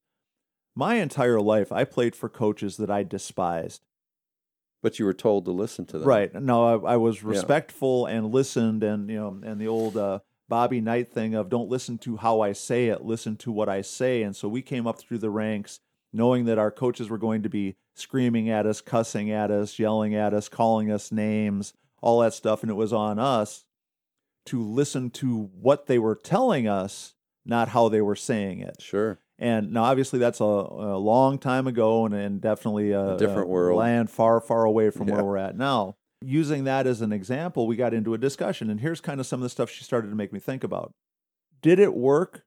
my entire life I played for coaches that I despised. But you were told to listen to them. Right. No, I, I was respectful yeah. and listened, and you know, and the old uh, Bobby Knight thing of don't listen to how I say it, listen to what I say. And so we came up through the ranks knowing that our coaches were going to be screaming at us, cussing at us, yelling at us, calling us names, all that stuff. And it was on us to listen to what they were telling us, not how they were saying it. Sure. And now, obviously, that's a, a long time ago and, and definitely a, a different a world. Land far, far away from yeah. where we're at now. Using that as an example, we got into a discussion. And here's kind of some of the stuff she started to make me think about. Did it work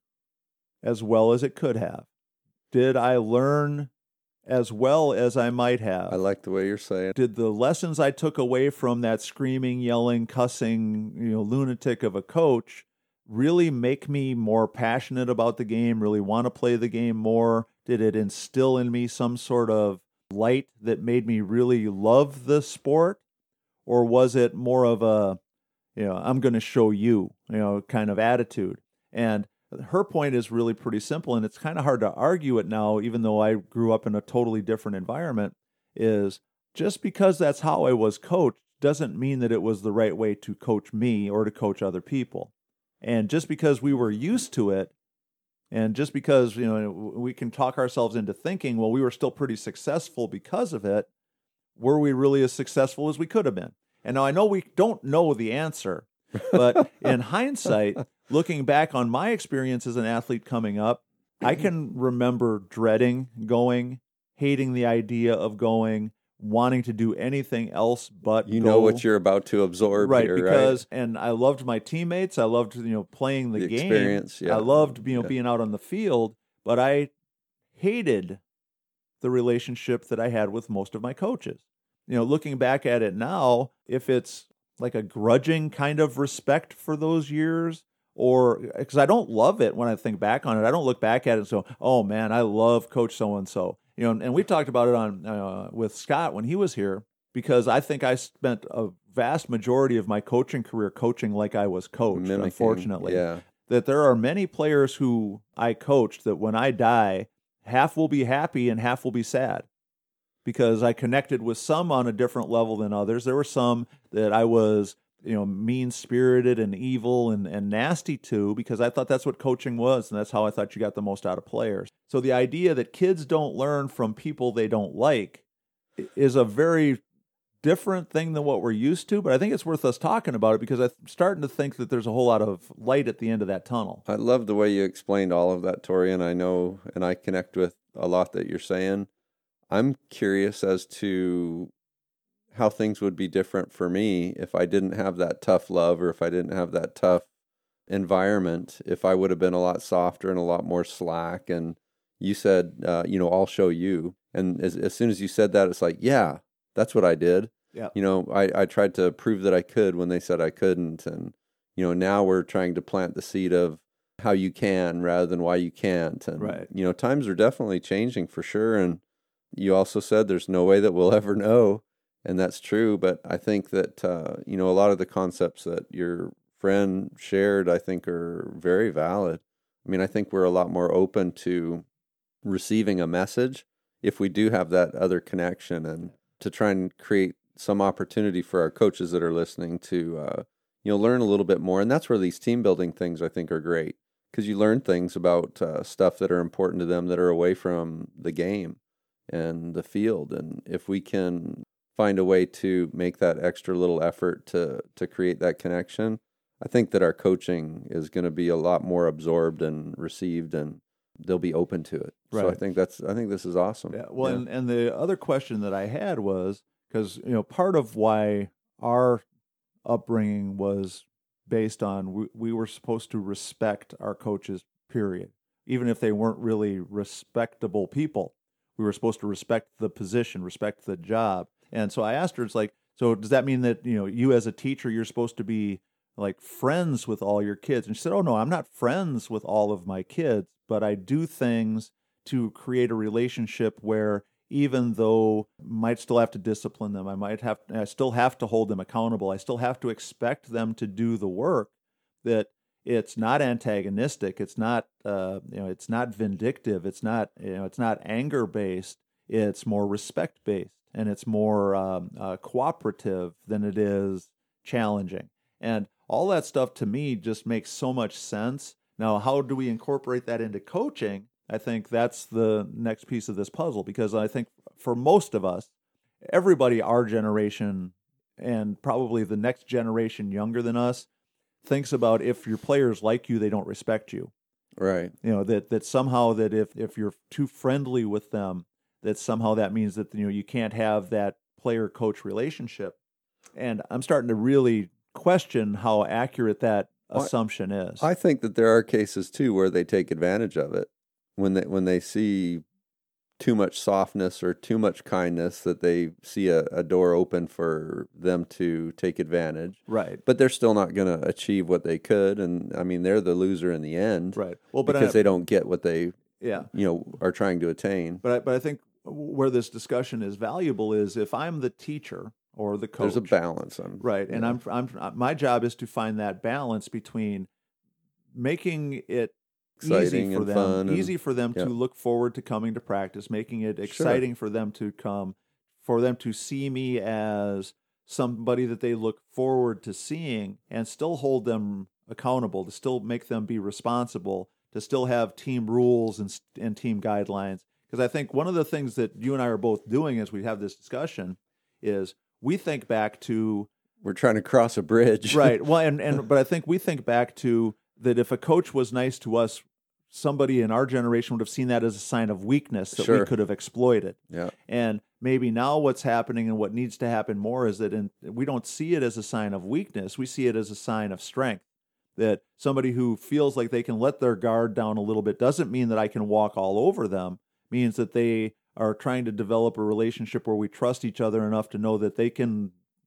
as well as it could have? Did I learn as well as I might have? I like the way you're saying. Did the lessons I took away from that screaming, yelling, cussing, you know, lunatic of a coach really make me more passionate about the game, really want to play the game more? Did it instill in me some sort of light that made me really love the sport? Or was it more of a, you know, I'm going to show you, you know, kind of attitude? And her point is really pretty simple, and it's kind of hard to argue it now, even though I grew up in a totally different environment, is just because that's how I was coached doesn't mean that it was the right way to coach me or to coach other people. And just because we were used to it, and just because, you know, we can talk ourselves into thinking, well, we were still pretty successful because of it, were we really as successful as we could have been? And now I know we don't know the answer, but in hindsight, looking back on my experience as an athlete coming up, I can remember dreading going, hating the idea of going, wanting to do anything else but you go. know what you're about to absorb right here, because right? And I loved my teammates, I loved, you know, playing the, the game experience, yeah. I loved, you know, yeah. being out on the field, but I hated the relationship that I had with most of my coaches. You know, looking back at it now, if it's like a grudging kind of respect for those years, or because I don't love it when I think back on it, I don't look back at it and say, oh man, I love Coach so-and-so. You know, and we talked about it on uh, with Scott when he was here, because I think I spent a vast majority of my coaching career coaching like I was coached, Mimicking, unfortunately. Yeah. That there are many players who I coached that when I die, half will be happy and half will be sad, because I connected with some on a different level than others. There were some that I was you know, mean-spirited and evil and, and nasty to, because I thought that's what coaching was, and that's how I thought you got the most out of players. So the idea that kids don't learn from people they don't like is a very different thing than what we're used to, but I think it's worth us talking about it because I'm starting to think that there's a whole lot of light at the end of that tunnel. I love the way you explained all of that, Tori, and I know and I connect with a lot that you're saying. I'm curious as to how things would be different for me if I didn't have that tough love or if I didn't have that tough environment, if I would have been a lot softer and a lot more slack. And you said, uh, you know, I'll show you. And as, as soon as you said that, it's like, yeah, that's what I did. Yeah. You know, I, I tried to prove that I could when they said I couldn't. And, you know, now we're trying to plant the seed of how you can rather than why you can't. And, right. you know, times are definitely changing for sure. And you also said there's no way that we'll ever know. And that's true. But I think that, uh, you know, a lot of the concepts that your friend shared, I think are very valid. I mean, I think we're a lot more open to receiving a message if we do have that other connection, and to try and create some opportunity for our coaches that are listening to, uh, you know, learn a little bit more. And that's where these team building things I think are great, because you learn things about uh, stuff that are important to them that are away from the game and the field. And if we can find a way to make that extra little effort to to create that connection, I think that our coaching is going to be a lot more absorbed and received, and they'll be open to it. Right. So I think that's I think this is awesome. Yeah. Well, yeah. And, and the other question that I had was, because, you know, part of why our upbringing was based on we, we were supposed to respect our coaches, period. Even if they weren't really respectable people, we were supposed to respect the position, respect the job. And so I asked her, it's like, so does that mean that, you know, you as a teacher, you're supposed to be like friends with all your kids? And she said, oh, no, I'm not friends with all of my kids, but I do things to create a relationship where even though I might still have to discipline them, I might have, I still have to hold them accountable, I still have to expect them to do the work, that it's not antagonistic, it's not, uh, you know, it's not vindictive, it's not, you know, it's not anger based, it's more respect based, and it's more um, uh, cooperative than it is challenging. And all that stuff to me just makes so much sense. Now, how do we incorporate that into coaching? I think that's the next piece of this puzzle, because I think for most of us, everybody our generation and probably the next generation younger than us thinks about if your players like you, they don't respect you. Right. You know, that that somehow that if, if you're too friendly with them, that somehow that means that, you know, you can't have that player-coach relationship. And I'm starting to really question how accurate that assumption is. I think that there are cases too where they take advantage of it when they when they see too much softness or too much kindness, that they see a, a door open for them to take advantage. Right. But they're still not going to achieve what they could, and I mean they're the loser in the end. Right. Well, but because I, they don't get what they yeah you know are trying to attain. But I, but I think where this discussion is valuable is if I'm the teacher or the coach. There's a balance. I'm, right. And yeah. I'm, I'm, my job is to find that balance between making it exciting easy for and them, fun easy and, for them yeah. to look forward to coming to practice, making it exciting sure. for them to come, for them to see me as somebody that they look forward to seeing, and still hold them accountable, to still make them be responsible, to still have team rules and, and team guidelines. Because I think one of the things that you and I are both doing as we have this discussion is we think back to... We're trying to cross a bridge. Right. Well, and, and but I think we think back to that if a coach was nice to us, somebody in our generation would have seen that as a sign of weakness that sure. we could have exploited. Yeah. And maybe now what's happening and what needs to happen more is that in, we don't see it as a sign of weakness. We see it as a sign of strength. That somebody who feels like they can let their guard down a little bit doesn't mean that I can walk all over them. Means that they are trying to develop a relationship where we trust each other enough to know that they can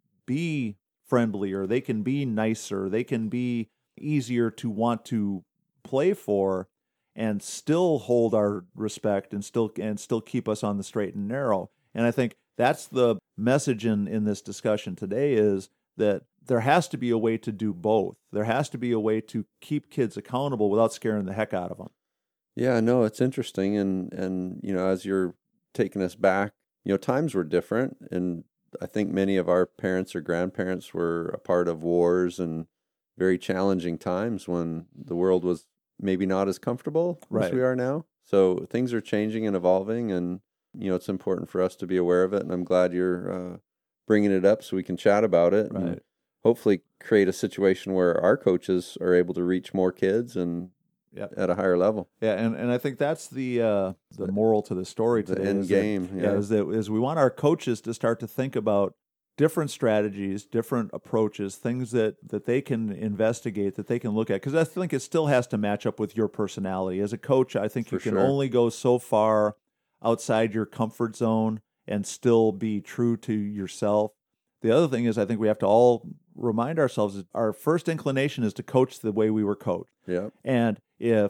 be friendly, or they can be nicer, they can be easier to want to play for, and still hold our respect and still and still keep us on the straight and narrow. And I think that's the message in, in this discussion today, is that there has to be a way to do both. There has to be a way to keep kids accountable without scaring the heck out of them. Yeah, no, it's interesting. And, and, you know, as you're taking us back, you know, times were different. And I think many of our parents or grandparents were a part of wars and very challenging times when the world was maybe not as comfortable Right. as we are now. So things are changing and evolving, and you know it's important for us to be aware of it. And I'm glad you're uh, bringing it up so we can chat about it, Right. and hopefully create a situation where our coaches are able to reach more kids and Yep. at a higher level. Yeah, and, and I think that's the uh, the moral to the story The today. end is that- game. yeah, Yeah. is that is we want our coaches to start to think about different strategies, different approaches, things that, that they can investigate, that they can look at. Because I think it still has to match up with your personality. As a coach, I think For you can sure. only go so far outside your comfort zone and still be true to yourself. The other thing is I think we have to all remind ourselves that our first inclination is to coach the way we were coached. Yeah. And if,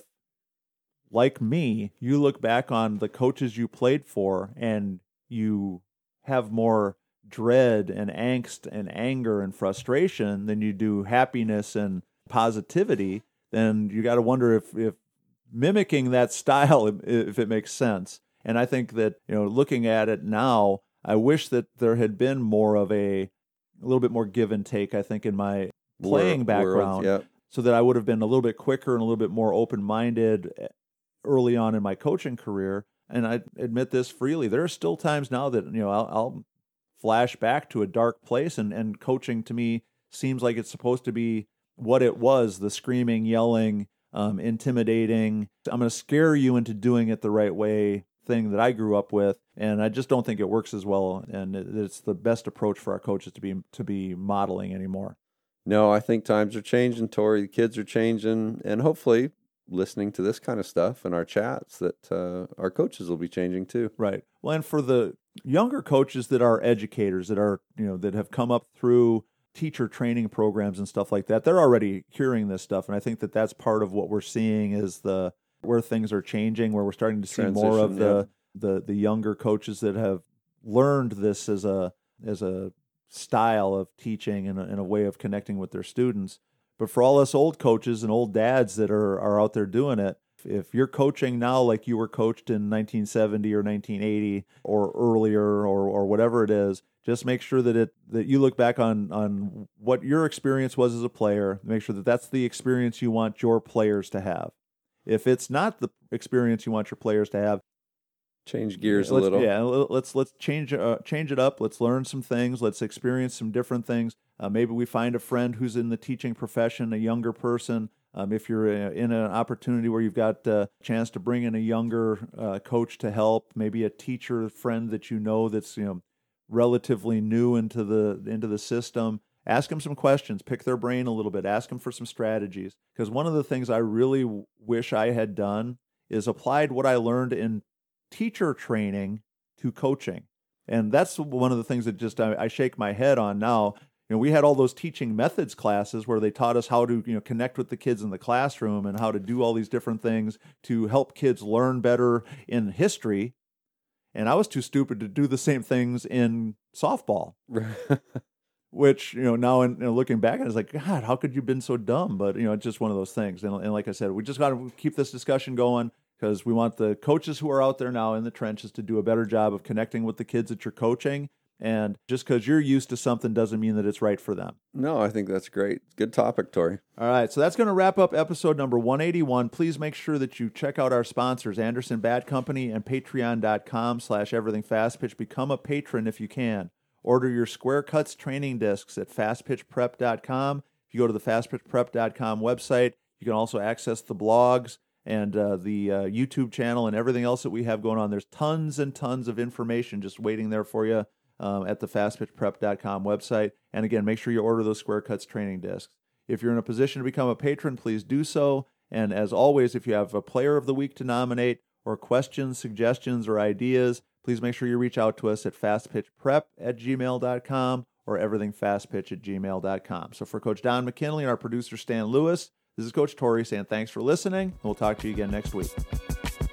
like me, you look back on the coaches you played for and you have more dread and angst and anger and frustration than you do happiness and positivity, then you got to wonder if, if mimicking that style, if, if it makes sense. And I think that, you know, looking at it now, I wish that there had been more of a, a little bit more give and take, I think, in my playing World- background, yeah. so that I would have been a little bit quicker and a little bit more open-minded early on in my coaching career. And I admit this freely. There are still times now that, you know, I'll, I'll flash back to a dark place, and, and coaching to me seems like it's supposed to be what it was, the screaming, yelling, um, intimidating, I'm going to scare you into doing it the right way thing that I grew up with. And I just don't think it works as well. And it, it's the best approach for our coaches to be to be modeling anymore. No, I think times are changing, Tori. The kids are changing, and hopefully listening to this kind of stuff and our chats that uh, our coaches will be changing too. Right. Well, and for the younger coaches that are educators, that are, you know, that have come up through teacher training programs and stuff like that, they're already hearing this stuff. And I think that that's part of what we're seeing is the where things are changing, where we're starting to see more of Transition, the, the the younger coaches that have learned this as a as a style of teaching and a, and a way of connecting with their students. But for all us old coaches and old dads that are, are out there doing it, if you're coaching now like you were coached in nineteen seventy or nineteen eighty or earlier or or whatever it is, just make sure that it that you look back on on what your experience was as a player, make sure that that's the experience you want your players to have. If it's not the experience you want your players to have, Change gears a let's, little. Yeah, let's let's change uh, change it up. Let's learn some things. Let's experience some different things. Uh, maybe we find a friend who's in the teaching profession, a younger person. Um, if you're in an opportunity where you've got a chance to bring in a younger uh, coach to help, maybe a teacher friend that you know that's you know relatively new into the into the system, ask them some questions, pick their brain a little bit, ask them for some strategies. Because one of the things I really w- wish I had done is applied what I learned in teacher training to coaching. And that's one of the things that just I, I shake my head on now. You know, we had all those teaching methods classes where they taught us how to, you know, connect with the kids in the classroom and how to do all these different things to help kids learn better in history. And I was too stupid to do the same things in softball, which, you know, now in, you know, looking back, I was like, God, how could you have been so dumb? But, you know, it's just one of those things. And, and like I said, we just got to keep this discussion going, because we want the coaches who are out there now in the trenches to do a better job of connecting with the kids that you're coaching. And just because you're used to something doesn't mean that it's right for them. No, I think that's great. Good topic, Tori. All right, so that's going to wrap up episode number one eighty-one. Please make sure that you check out our sponsors, Anderson Bat Company and patreon.com slash everythingfastpitch. Become a patron if you can. Order your Square Cuts training discs at fast pitch prep dot com. If you go to the fast pitch prep dot com website, you can also access the blogs and uh, the uh, YouTube channel and everything else that we have going on. There's tons and tons of information just waiting there for you um, at the fast pitch prep dot com website. And again, make sure you order those Square Cuts training discs. If you're in a position to become a patron, please do so. And as always, if you have a player of the week to nominate or questions, suggestions, or ideas, please make sure you reach out to us at fastpitchprep at gmail dot com or everythingfastpitch at gmail dot com. So for Coach Don McKinley and our producer Stan Lewis, this is Coach Tori saying thanks for listening, and we'll talk to you again next week.